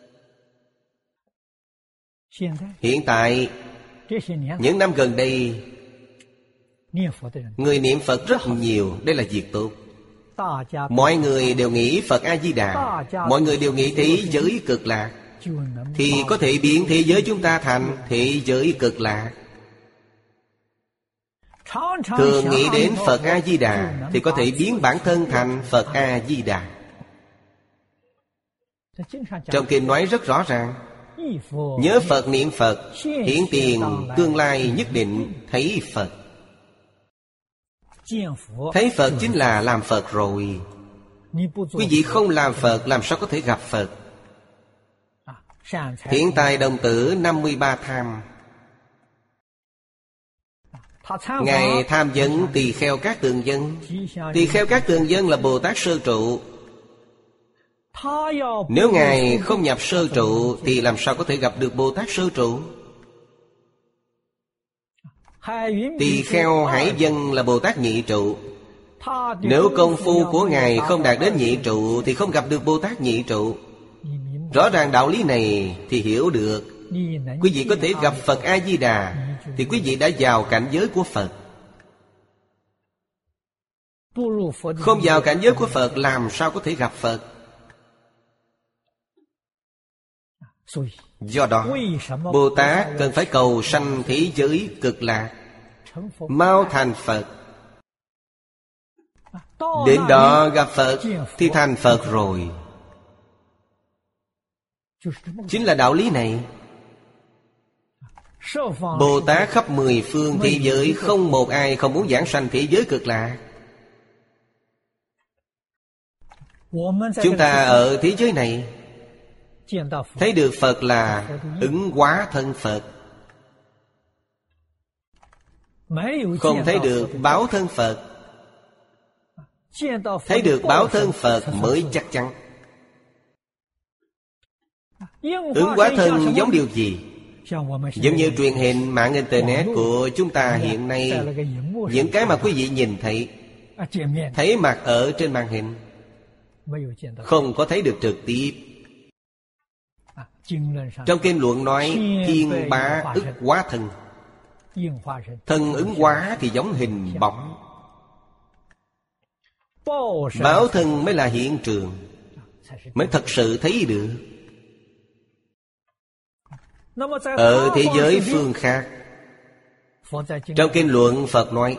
Hiện tại, những năm gần đây, người niệm Phật rất nhiều. Đây là việc tốt. Mọi người đều nghĩ Phật A-di-đà, mọi người đều nghĩ thế giới cực lạc, thì có thể biến thế giới chúng ta thành thế giới cực lạc. Thường nghĩ đến Phật A-di-đà thì có thể biến bản thân thành Phật A-di-đà. Trong kinh nói rất rõ ràng, nhớ Phật niệm Phật, hiện tiền tương lai nhất định thấy Phật. Thấy Phật chính là làm Phật rồi. Quý vị không làm Phật làm sao có thể gặp Phật? Thiện tài đồng tử 53 tham. Ngài tham vấn tỳ kheo các tường dân. Tỳ kheo các tường dân là Bồ Tát sơ trụ. Nếu Ngài không nhập sơ trụ thì làm sao có thể gặp được Bồ Tát sơ trụ? Tỳ kheo hải dân là Bồ Tát nhị trụ. Nếu công phu của Ngài không đạt đến nhị trụ thì không gặp được Bồ Tát nhị trụ. Rõ ràng đạo lý này thì hiểu được. Quý vị có thể gặp Phật A-di-đà thì quý vị đã vào cảnh giới của Phật. Không vào cảnh giới của Phật làm sao có thể gặp Phật? Do đó, Bồ Tát cần phải cầu sanh thế giới cực lạc, mau thành Phật. Đến đó gặp Phật thì thành Phật rồi. Chính là đạo lý này. Bồ Tát khắp 10 phương thế giới, không một ai không muốn giảng sanh thế giới cực lạc. Chúng ta ở thế giới này thấy được Phật là ứng hóa thân Phật, không thấy được báo thân Phật. Thấy được báo thân Phật mới chắc chắn. Ứng hóa thân giống điều gì? Giống như truyền hình mạng internet của chúng ta hiện nay, những cái mà quý vị nhìn thấy mặt ở trên màn hình, không có thấy được trực tiếp. Trong kinh luận nói thiên bá ức hóa thân. Thân ứng hóa thì giống hình bóng. Báo thân mới là hiện trường, mới thật sự thấy được. Ở thế giới phương khác, trong kinh luận Phật nói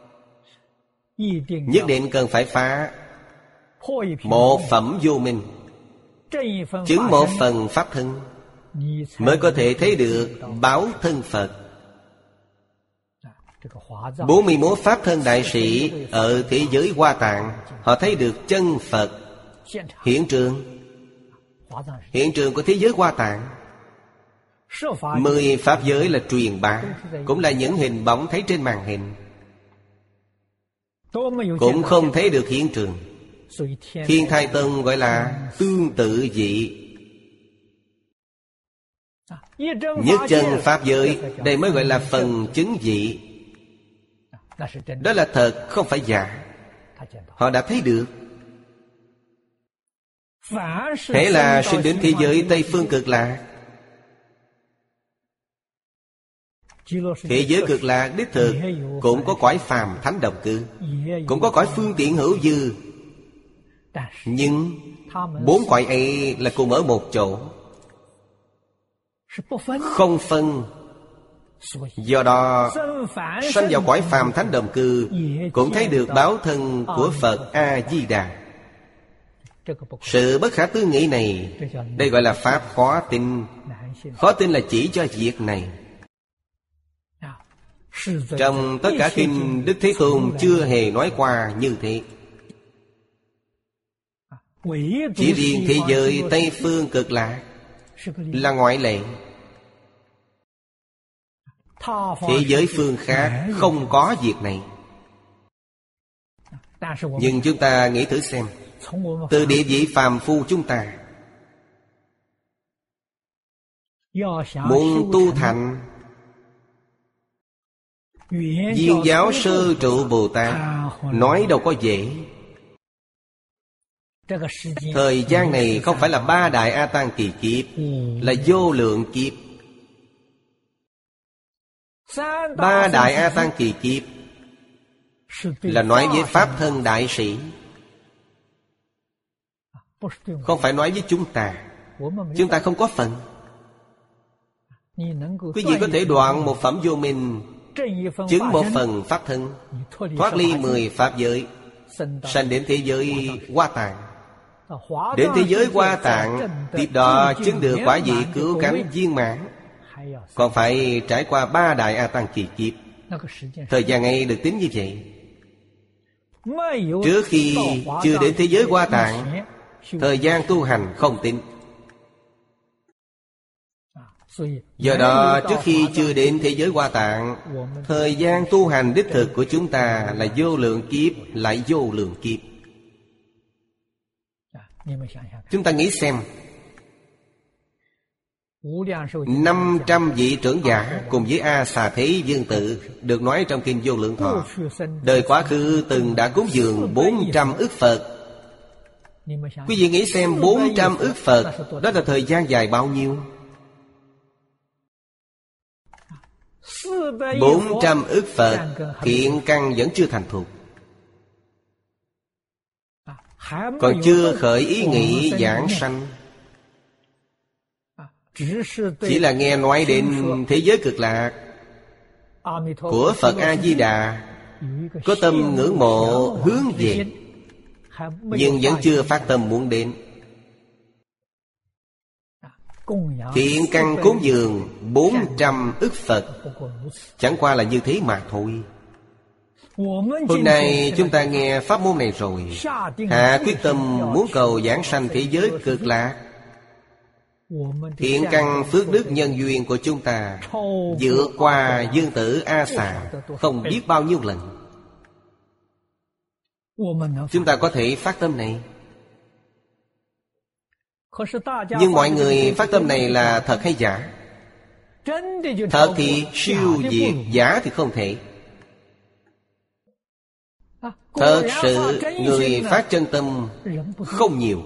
nhất định cần phải phá một phẩm vô minh, chứng một phần pháp thân, mới có thể thấy được báo thân Phật. 41 pháp thân đại sĩ ở thế giới Hoa Tạng, họ thấy được chân Phật hiện trường. Hiện trường của thế giới Hoa Tạng. 10 pháp giới là truyền bá, cũng là những hình bóng thấy trên màn hình, cũng không thấy được hiện trường. Thiên Thai Tông gọi là tương tự dị. Nhất chân pháp giới, đây mới gọi là phần chứng dị. Đó là thật, không phải giả. họ đã thấy được. Thế là sinh đến thế giới Tây Phương Cực Lạc. Thế giới Cực Lạc đích thực cũng có cõi phàm thánh đồng cư, cũng có cõi phương tiện hữu dư. Nhưng bốn cõi ấy là cùng ở một chỗ, không phân. Do đó sanh vào cõi phàm thánh đồng cư cũng thấy được báo thân của Phật A-di-đà. Sự bất khả tư nghị này, đây gọi là pháp khó tin. Khó tin là chỉ cho việc này. Trong tất cả kinh, Đức Thế Tôn chưa hề nói qua như thế. Chỉ riêng thế giới Tây Phương Cực Lạc là ngoại lệ. Thế giới phương khác không có việc này. Nhưng chúng ta nghĩ thử xem, từ địa vị phàm phu chúng ta muốn tu thành Viên Giáo Sư Trụ Bồ Tát, nói đâu có dễ. Thời gian này không phải là 3 đại A Tăng kỳ kiếp, là vô lượng kiếp. 3 đại A Tăng kỳ kiếp là nói với Pháp thân đại sĩ, không phải nói với chúng ta. Chúng ta không có phần. Quý vị có thể đoạn một phẩm vô minh, chứng một phần Pháp thân, thoát ly 10 Pháp giới, sanh đến thế giới Hoa Tạng. Đến thế giới Hoa Tạng, tiếp đó chứng được quả vị cứu cánh viên mãn, còn phải trải qua 3 đại A Tăng kỳ kiếp. Thời gian ấy được tính như vậy. Trước khi chưa đến thế giới Hoa Tạng, thời gian tu hành không tính. Do đó trước khi chưa đến thế giới Hoa Tạng, thời gian tu hành đích thực của chúng ta là vô lượng kiếp, lại vô lượng kiếp. Chúng ta nghĩ xem, 500 vị trưởng giả cùng với A Xà Thế Dương Tự được nói trong kinh Vô Lượng Thọ, đời quá khứ từng đã cúng dường 400 ức Phật. Quý vị nghĩ xem, 400 ức Phật, đó là thời gian dài bao nhiêu? 400 ức Phật, thiện căn vẫn chưa thành thục, còn chưa khởi ý nghĩ giảng sanh. Chỉ là nghe nói đến thế giới Cực Lạc của Phật A-di-đà, có tâm ngưỡng mộ hướng về, nhưng vẫn chưa phát tâm muốn đến. Thiện căn cúng dường 400 ức Phật, chẳng qua là như thế mà thôi. Hôm nay chúng ta nghe pháp môn này rồi, hạ quyết tâm muốn cầu giảng sanh thế giới Cực Lạc. Thiện căn phước đức nhân duyên của chúng ta vượt qua Dương Tử A Xà không biết bao nhiêu lần. Chúng ta có thể phát tâm này. Nhưng mọi người phát tâm này là thật hay giả? Thật thì siêu diệt, giả thì không thể. Thật sự người phát chân tâm không nhiều,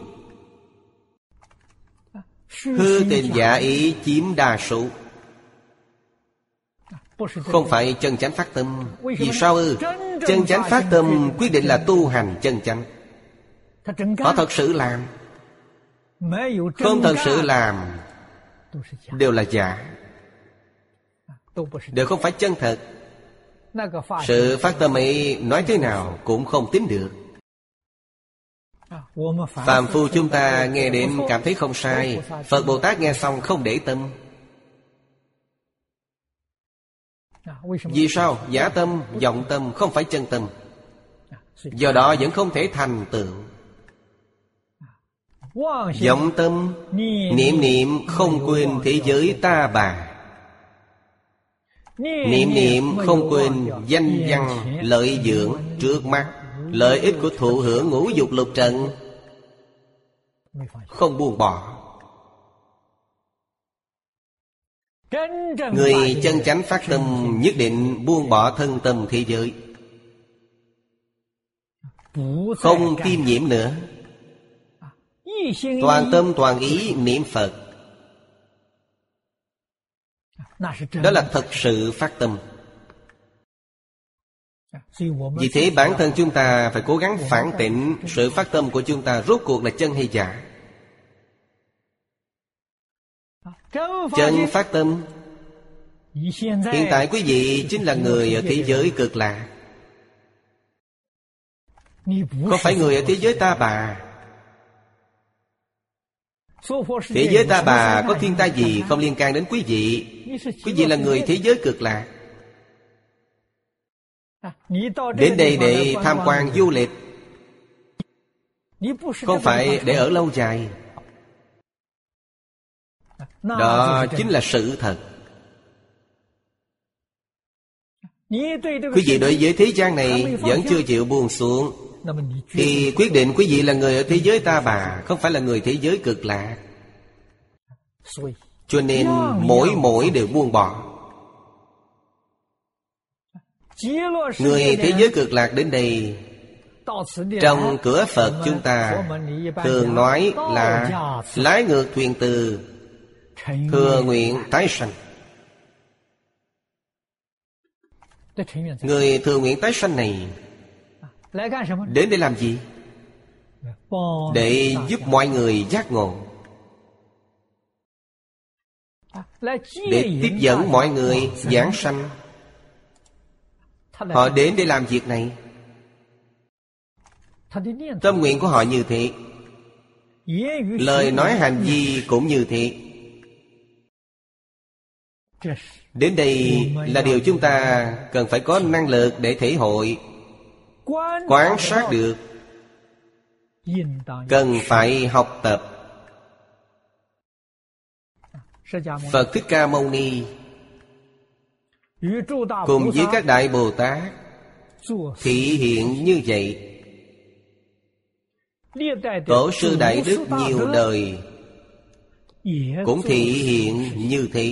hư tình giả ý chiếm đa số, không phải chân chánh phát tâm. Vì sao ư? Chân chánh phát tâm quyết định là tu hành chân chánh. Họ thật sự làm, không thật sự làm đều là giả, đều không phải chân thật. Sự phát tâm ấy nói thế nào cũng không tính được. Phàm phu chúng ta nghe đến cảm thấy không sai, Phật Bồ Tát nghe xong không để tâm. Vì sao? Giả tâm, vọng tâm, không phải chân tâm. Do đó vẫn không thể thành tựu. Vọng tâm, niệm niệm không quên thế giới ta bà, niệm niệm không quên danh văn lợi dưỡng trước mắt, lợi ích của thụ hưởng ngũ dục lục trần, không buông bỏ. Người chân chánh phát tâm nhất định buông bỏ thân tâm thế giới, không tiêm nhiễm nữa. Toàn tâm toàn ý niệm Phật, đó là thật sự phát tâm. Vì thế bản thân chúng ta phải cố gắng phản tỉnh sự phát tâm của chúng ta rốt cuộc là chân hay giả. Chân phát tâm, hiện tại quý vị chính là người ở thế giới Cực Lạc, không phải người ở thế giới Ta Bà. Thế giới Ta Bà có thiên tai gì không liên can đến quý vị. Quý vị là người thế giới Cực Lạc, đến đây để tham quan du lịch, không phải để ở lâu dài. Đó chính là sự thật. Quý vị đối với thế gian này vẫn chưa chịu buông xuống, thì quyết định quý vị là người ở thế giới Ta Bà, không phải là người thế giới Cực Lạc. Cho nên mỗi đều buông bỏ. Người thế giới Cực Lạc đến đây, trong cửa Phật chúng ta thường nói là lái ngược thuyền từ, thừa nguyện tái sanh. Người thừa nguyện tái sanh này đến để làm gì? Để giúp mọi người giác ngộ, để tiếp dẫn mọi người giảng sanh. Họ đến để làm việc này. Tâm nguyện của họ như thế, lời nói hành vi cũng như thế. Đến đây là điều chúng ta cần phải có năng lực để thể hội, quan sát được, cần phải học tập. Phật Thích Ca Mâu Ni cùng với các Đại Bồ Tát thị hiện như vậy. Tổ sư Đại Đức nhiều đời cũng thị hiện như thế.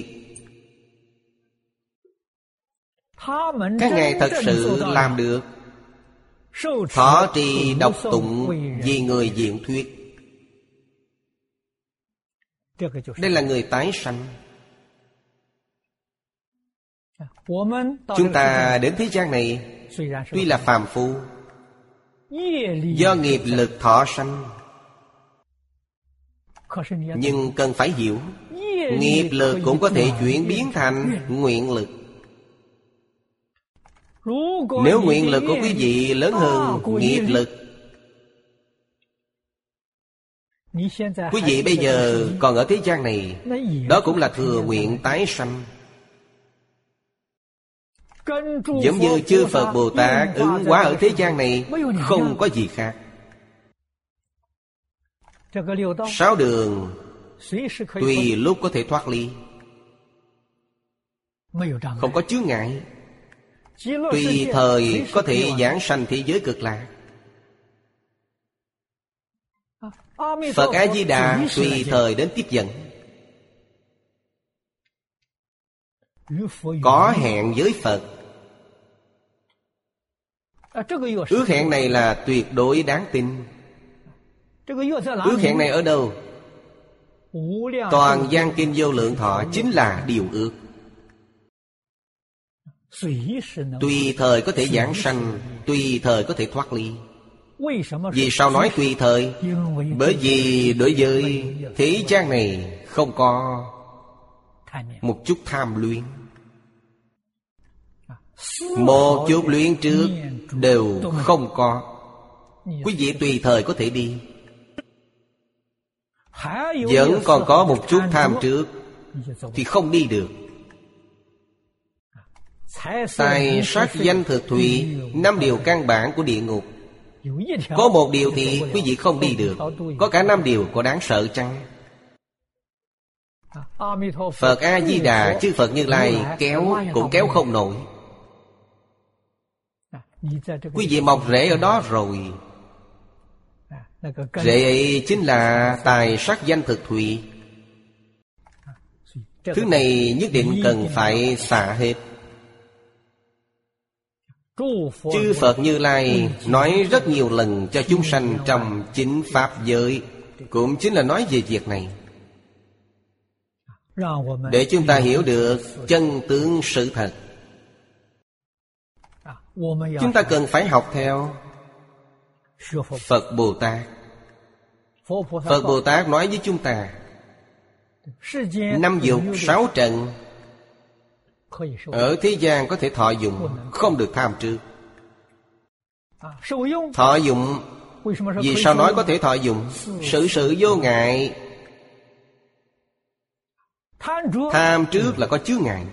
Các ngài thật sự làm được thọ trì đọc tụng vì người diện thuyết. Đây là người tái sanh. Chúng ta đến thế gian này tuy là phàm phu, do nghiệp lực thọ sanh, nhưng cần phải hiểu, nghiệp lực cũng có thể chuyển biến thành nguyện lực. Nếu nguyện lực của quý vị lớn hơn nghiệp lực, quý vị bây giờ còn ở thế gian này, đó cũng là thừa nguyện tái sanh. Giống như chư Phật Bồ Tát ứng hóa ở thế gian này, không có gì khác. 6 đường tùy lúc có thể thoát ly, không có chướng ngại. Tùy thời có thể giảng sanh thế giới Cực Lạc. Phật A-di-đà tùy thời đến tiếp dẫn, có hẹn với Phật. Ước hẹn này là tuyệt đối đáng tin. Ước hẹn này ở đâu? Toàn Giang Kinh Vô Lượng Thọ chính là điều ước. Tùy thời có thể giảng sanh, tùy thời có thể thoát ly. Vì sao nói tùy thời? Bởi vì đối với thế gian này không có một chút tham luyến, một chút luyến trước đều không có. Quý vị tùy thời có thể đi. Vẫn còn có một chút tham trước thì không đi được. Tài sắc danh thực thùy, 5 điều căn bản của địa ngục, có một điều thì quý vị không đi được. Có cả 5 điều có đáng sợ chăng? Phật A-di-đà, chư Phật Như Lai kéo cũng kéo không nổi. Quý vị mọc rễ ở đó rồi. Rễ ấy chính là tài sắc danh thực thùy. Thứ này nhất định cần phải xả hết. Chư Phật Như Lai nói rất nhiều lần cho chúng sanh trong chính Pháp giới, cũng chính là nói về việc này, để chúng ta hiểu được chân tướng sự thật. Chúng ta cần phải học theo Phật Bồ Tát. Phật Bồ Tát nói với chúng ta, năm dục sáu trần ở thế gian có thể thọ dụng, không được tham trước. Thọ dụng, vì sao nói có thể thọ dụng? Sự vô ngại. Tham trước là có chướng ngại.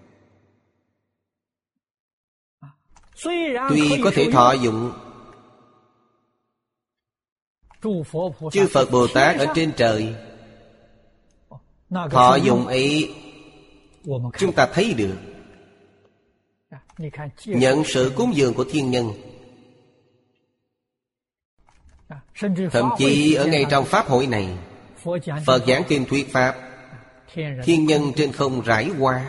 Tuy có thể thọ dụng, chư Phật Bồ Tát ở trên trời thọ dụng ấy chúng ta thấy được. Nhận sự cúng dường của thiên nhân, thậm chí ở ngay trong Pháp hội này, Phật giảng kinh thuyết Pháp, thiên nhân trên không rải hoa.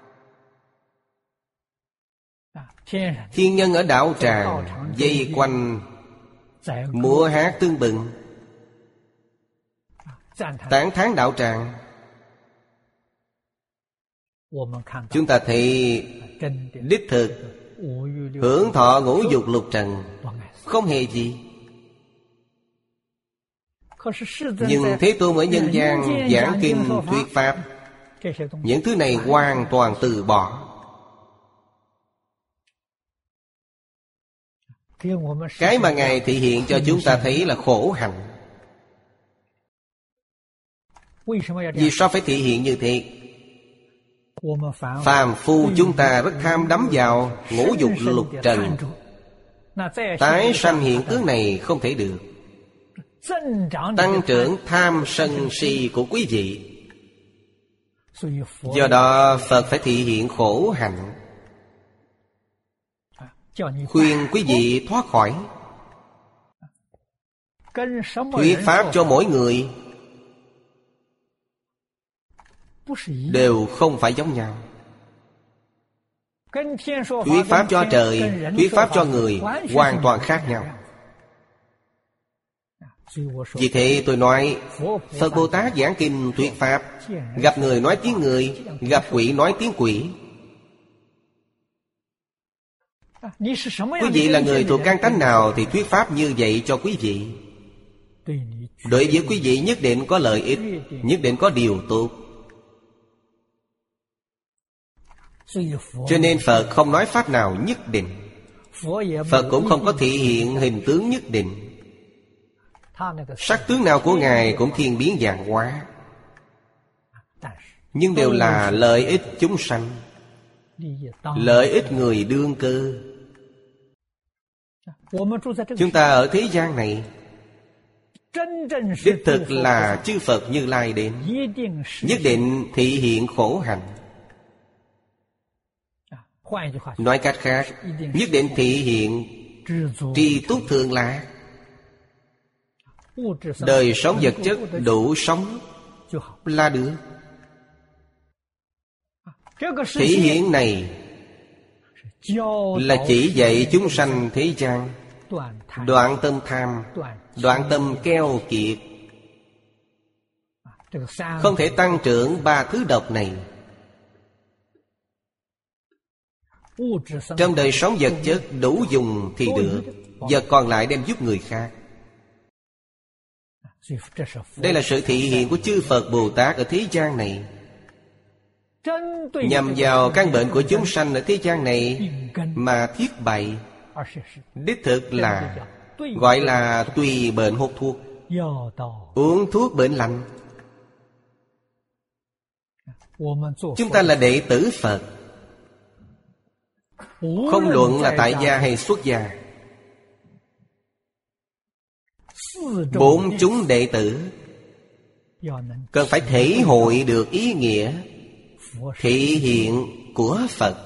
Thiên nhân ở đạo tràng vây quanh múa hát tưng bừng, tán thán đạo tràng. Chúng ta thấy đích thực hưởng thọ ngũ dục lục trần không hề gì. Nhưng Thế Tôn ở nhân gian giảng kinh thuyết Pháp, những thứ này hoàn toàn từ bỏ. Cái mà Ngài thị hiện cho chúng ta thấy là khổ hạnh. Vì sao phải thị hiện như thế? Phàm phu chúng ta rất tham đắm vào ngũ dục lục trần, tái sanh hiện tướng này không thể được. Tăng trưởng tham sân si của quý vị. Do đó Phật phải thị hiện khổ hạnh, khuyên quý vị thoát khỏi. Thuyết Pháp cho mỗi người đều không phải giống nhau. Thuyết Pháp cho trời, thuyết Pháp cho người hoàn toàn khác nhau. Vì thế tôi nói Phật Bồ Tát giảng kinh thuyết Pháp, gặp người nói tiếng người, gặp quỷ nói tiếng quỷ. Quý vị là người thuộc căn tánh nào thì thuyết Pháp như vậy cho quý vị. Đối với quý vị nhất định có lợi ích, nhất định có điều tốt. Cho nên Phật không nói Pháp nào nhất định. Phật cũng không có thị hiện hình tướng nhất định. Sắc tướng nào của Ngài cũng thiên biến vạn hóa, nhưng đều là lợi ích chúng sanh, lợi ích người đương cơ. Chúng ta ở thế gian này, đích thực là chư Phật Như Lai đến, nhất định thị hiện khổ hạnh. Nói cách khác, nhất định thị hiện tri túc thượng lạc. Đời sống vật chất đủ sống là được. Thị hiện này là chỉ dạy chúng sanh thế gian đoạn tâm tham, đoạn tâm keo kiệt, không thể tăng trưởng ba thứ độc này. Trong đời sống vật chất đủ dùng thì được, vật còn lại đem giúp người khác. Đây là sự thị hiện của chư Phật Bồ Tát ở thế gian này, nhằm vào căn bệnh của chúng sanh ở thế gian này mà thiết bày. Đích thực là gọi là tùy bệnh hút thuốc, uống thuốc bệnh lành. Chúng ta là đệ tử Phật, không luận là tại gia hay xuất gia, bốn chúng đệ tử cần phải thể hội được ý nghĩa thị hiện của Phật.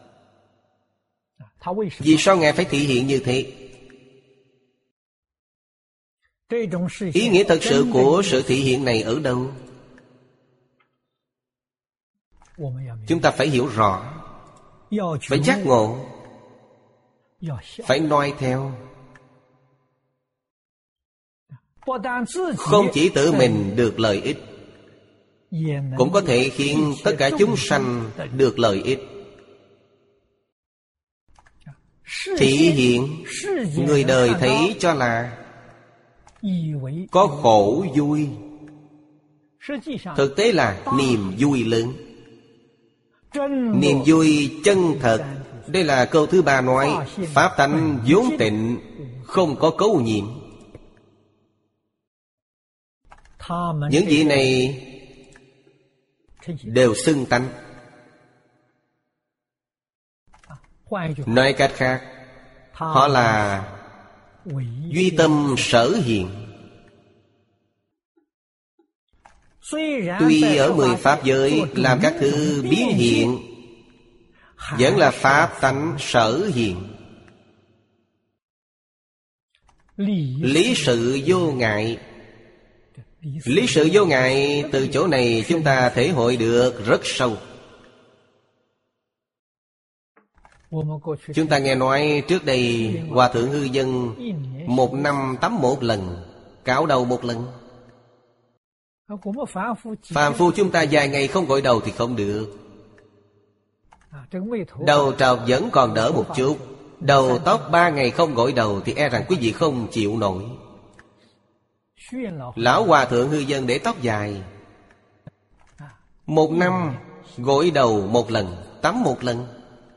Vì sao Ngài phải thị hiện như thế? Ý nghĩa thật sự của sự thị hiện này ở đâu? Chúng ta phải hiểu rõ, phải giác ngộ. phải noi theo. Không chỉ tự mình được lợi ích, cũng có thể khiến tất cả chúng sanh được lợi ích. Thị hiện người đời thấy cho là có khổ vui, thực tế là niềm vui lớn. Niềm vui chân thật. Đây là câu thứ ba nói pháp tánh vốn tịnh, không có cấu nhiễm. Những vị này đều xưng tánh. Nói cách khác, họ là duy tâm sở hiện. Tuy ở 10 pháp giới làm các thứ biến hiện, vẫn là pháp tánh sở hiện. Lý sự vô ngại. Lý sự vô ngại từ chỗ này chúng ta thể hội được rất sâu. Chúng ta nghe nói trước đây Hòa Thượng Hư Dân 1 năm tắm 1 lần, cạo đầu 1 lần. Phàm phu chúng ta vài ngày không gội đầu thì không được. Đầu trọc vẫn còn đỡ một chút. Đầu tóc 3 ngày không gội đầu thì e rằng quý vị không chịu nổi. Lão Hòa Thượng Hư Dân để tóc dài, 1 năm gội đầu 1 lần, tắm 1 lần.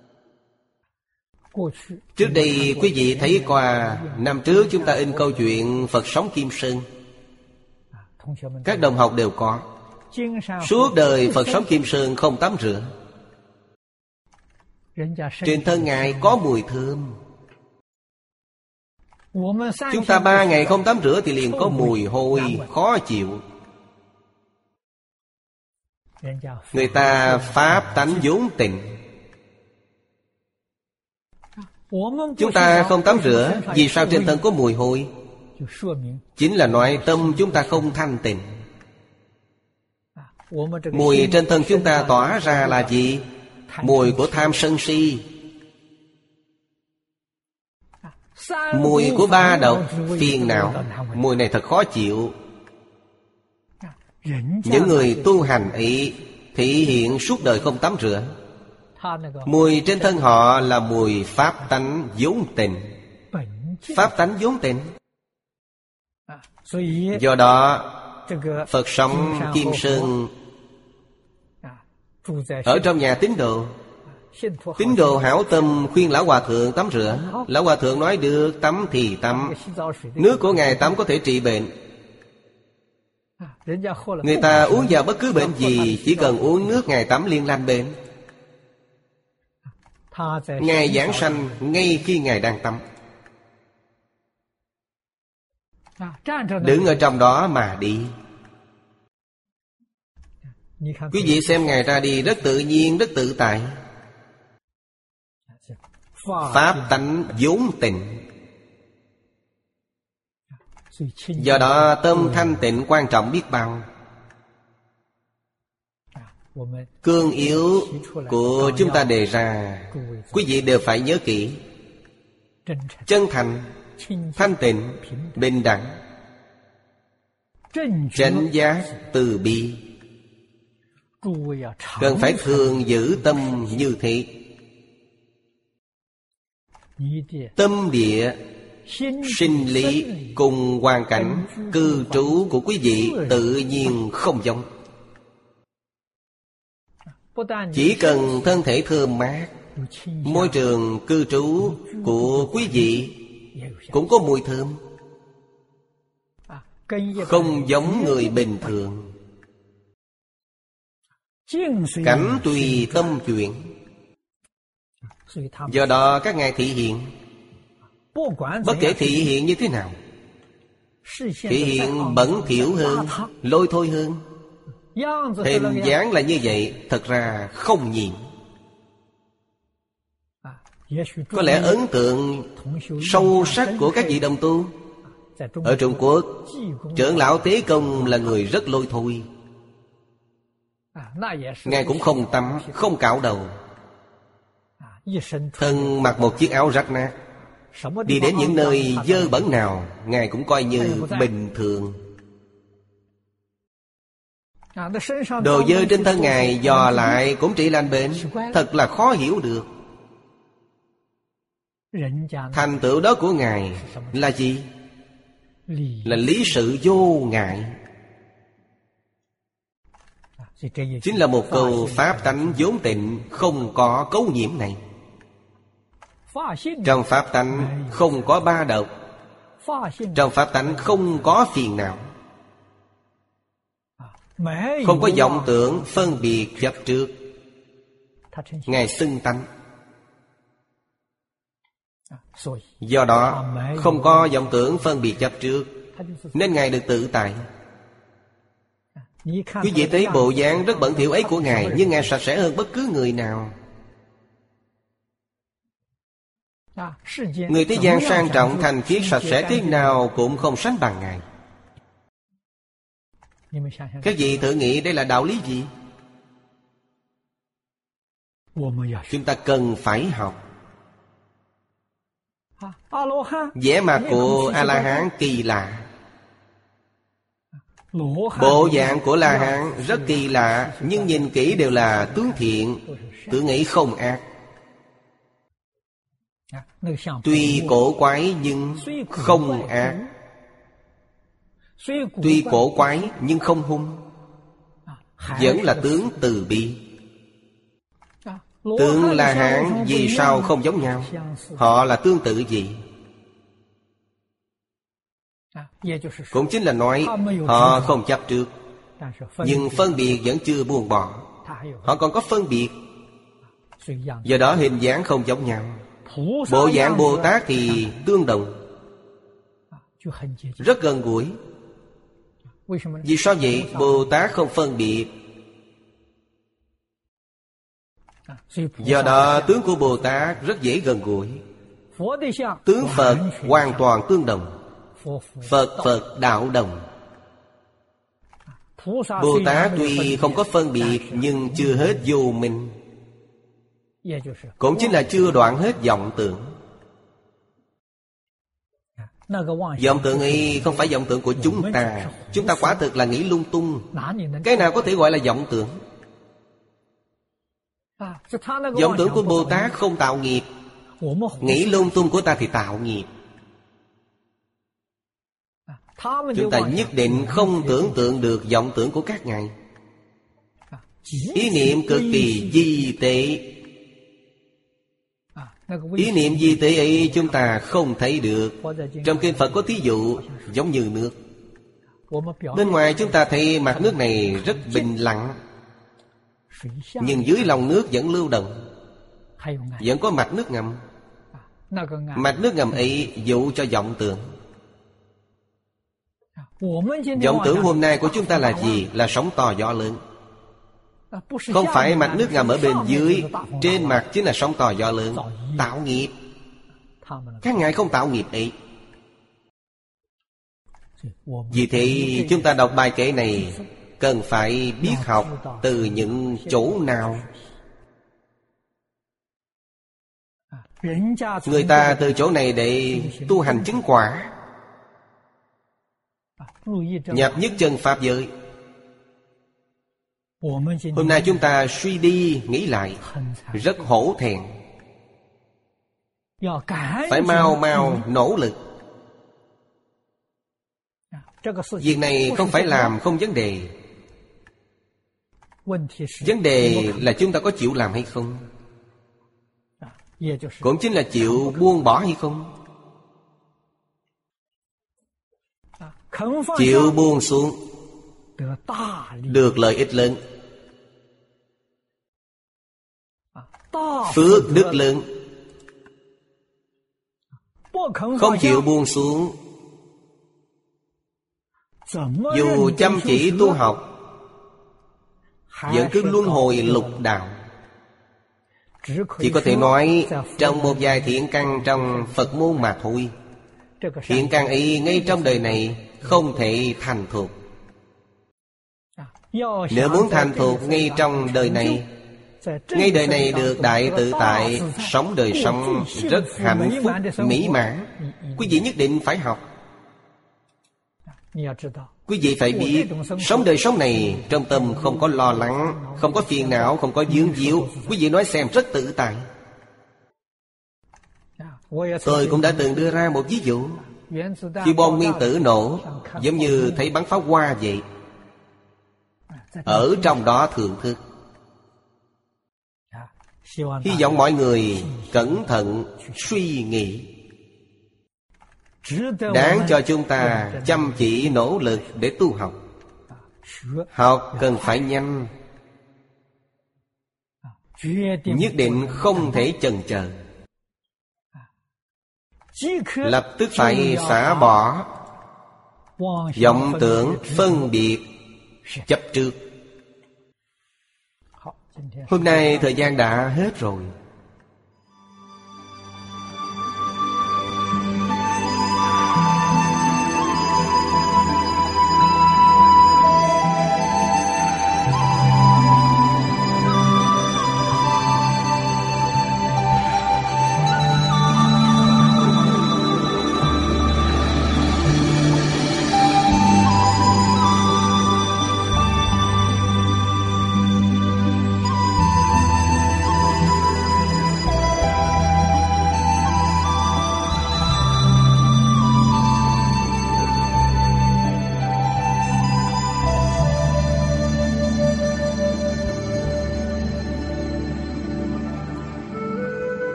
Trước đây quý vị thấy qua, năm trước chúng ta in câu chuyện Phật sống Kim Sơn. Các đồng học đều có. Suốt đời Phật sống Kim Sơn không tắm rửa. Trên thân Ngài có mùi thơm. Chúng ta 3 ngày không tắm rửa thì liền có mùi hôi, khó chịu. Người ta pháp tánh vốn tịnh. Chúng ta không tắm rửa, vì sao trên thân có mùi hôi? Chính là nói tâm chúng ta không thanh tịnh. Mùi trên thân chúng ta tỏa ra là gì? Mùi của tham sân si. Mùi của 3 độc phiền não. Mùi này thật khó chịu. Những người tu hành ấy thị hiện suốt đời không tắm rửa. Mùi trên thân họ là mùi pháp tánh vốn tịnh. Pháp tánh vốn tịnh. Do đó Phật sống Kim Sơn ở trong nhà tín đồ. Tín đồ hảo tâm khuyên Lão Hòa Thượng tắm rửa. Lão Hòa Thượng nói được, tắm thì tắm. Nước của Ngài tắm có thể trị bệnh. Người ta uống vào bất cứ bệnh gì, chỉ cần uống nước Ngài tắm liền lành bệnh. Ngài giảng sanh ngay khi Ngài đang tắm. Đứng ở trong đó mà đi. Quý vị xem Ngài ra đi rất tự nhiên, rất tự tại. Pháp tánh vốn tịnh. Do đó tâm thanh tịnh quan trọng biết bao. Cương yếu của chúng ta đề ra, quý vị đều phải nhớ kỹ. Chân thành, thanh tịnh, bình đẳng, chánh giác, từ bi. Cần phải thường giữ tâm như thế. Tâm địa, sinh lý cùng hoàn cảnh cư trú của quý vị tự nhiên không giống. Chỉ cần thân thể thơm mát, môi trường cư trú của quý vị cũng có mùi thơm, không giống người bình thường. Cảnh tùy tâm chuyển. Do đó các ngài thị hiện, bất kể thị hiện như thế nào, thị hiện bẩn thỉu hơn, lôi thôi hơn, hình dáng là như vậy, thật ra không nhìn. Có lẽ ấn tượng sâu sắc của các vị đồng tu ở Trung Quốc, trưởng lão Tế Công là người rất lôi thôi. Ngài cũng không tắm, không cạo đầu, thân mặc một chiếc áo rách nát. Đi đến những nơi dơ bẩn nào, Ngài cũng coi như bình thường. Đồ dơ trên thân Ngài dò lại cũng trị lành bệnh. Thật là khó hiểu được. Thành tựu đó của Ngài là gì? Là lý sự vô ngại. Chính là một câu pháp tánh vốn tịnh, không có cấu nhiễm này. Trong pháp tánh không có ba độc. Trong pháp tánh không có phiền não. Không có vọng tưởng phân biệt chấp trước. Ngài xưng tánh. Do đó không có vọng tưởng phân biệt chấp trước, nên Ngài được tự tại. Quý vị thấy bộ dáng rất bẩn thỉu ấy của Ngài, nhưng Ngài sạch sẽ hơn bất cứ người nào. Người thế gian sang trọng, thành khiết, sạch sẽ thế nào cũng không sánh bằng Ngài. Các vị thử nghĩ đây là đạo lý gì? Chúng ta cần phải học. Vẻ mặt của A-la-hán kỳ lạ. Bộ dạng của La-hán rất kỳ lạ, nhưng nhìn kỹ đều là tướng thiện, tưởng nghĩ không ác. Tuy cổ quái nhưng không ác. Tuy cổ quái nhưng không hung. Vẫn là tướng từ bi. Tướng La-hán vì sao không giống nhau? Họ là tương tự gì? Cũng chính là nói họ không chấp trước, nhưng phân biệt vẫn chưa buông bỏ. Họ còn có phân biệt. Do đó hình dáng không giống nhau. Bộ dạng Bồ Tát thì tương đồng, rất gần gũi. Vì sao vậy? Bồ Tát không phân biệt. Do đó tướng của Bồ Tát rất dễ gần gũi. Tướng Phật hoàn toàn tương đồng. Phật đạo đồng. Bồ Tát tuy không có phân biệt, nhưng chưa hết vô minh, cũng chính là chưa đoạn hết vọng tưởng. Vọng tưởng ấy không phải vọng tưởng của chúng ta. Chúng ta quả thực là nghĩ lung tung. Cái nào có thể gọi là vọng tưởng? Vọng tưởng của Bồ Tát không tạo nghiệp. Nghĩ lung tung của ta thì tạo nghiệp. Chúng ta nhất định không tưởng tượng được vọng tưởng của các ngài. Ý niệm cực kỳ vi tế. Ý niệm vi tế ấy chúng ta không thấy được. Trong kinh Phật có thí dụ giống như nước. Bên ngoài chúng ta thấy mặt nước này rất bình lặng, nhưng dưới lòng nước vẫn lưu động, vẫn có mạch nước ngầm. Mạch nước ngầm ấy dụ cho vọng tưởng. Vọng tưởng hôm nay của chúng ta là gì? Là sóng to gió lớn. Không phải mạch nước ngầm ở bên dưới. Trên mặt chính là sóng to gió lớn, tạo nghiệp. Các ngài không tạo nghiệp ấy. Vì thế chúng ta đọc bài kệ này cần phải biết học từ những chỗ nào. Người ta từ chỗ này để tu hành chứng quả, nhập nhất chân Pháp giới. Hôm nay chúng ta suy đi nghĩ lại rất hổ thẹn. Phải mau mau nỗ lực. Việc này không phải làm không vấn đề. Vấn đề là chúng ta có chịu làm hay không. Cũng chính là chịu buông bỏ hay không. Chịu buông xuống được lợi ích lớn, phước đức lớn. Không chịu buông xuống, dù chăm chỉ tu học vẫn cứ luân hồi lục đạo. Chỉ có thể nói trong một vài thiện căn trong Phật môn mà thôi. Thiện căn ấy ngay trong đời này không thể thành thục. Nếu muốn thành thục ngay trong đời này ngay đời này được đại tự tại, sống đời sống rất hạnh phúc, mỹ mãn. Quý vị nhất định phải học. Quý vị phải biết, sống đời sống này trong tâm không có lo lắng, không có phiền não, không có vướng víu. Quý vị nói xem, rất tự tại. Tôi cũng đã từng đưa ra một ví dụ. Khi bom nguyên tử nổ, giống như thấy bắn pháo hoa vậy. Ở trong đó thưởng thức. Hy vọng mọi người cẩn thận suy nghĩ, đáng cho chúng ta chăm chỉ nỗ lực để tu học. Học cần phải nhanh, nhất định không thể chần chờ. Lập tức phải xả bỏ vọng tưởng, phân biệt, chấp trước. Hôm nay thời gian đã hết rồi.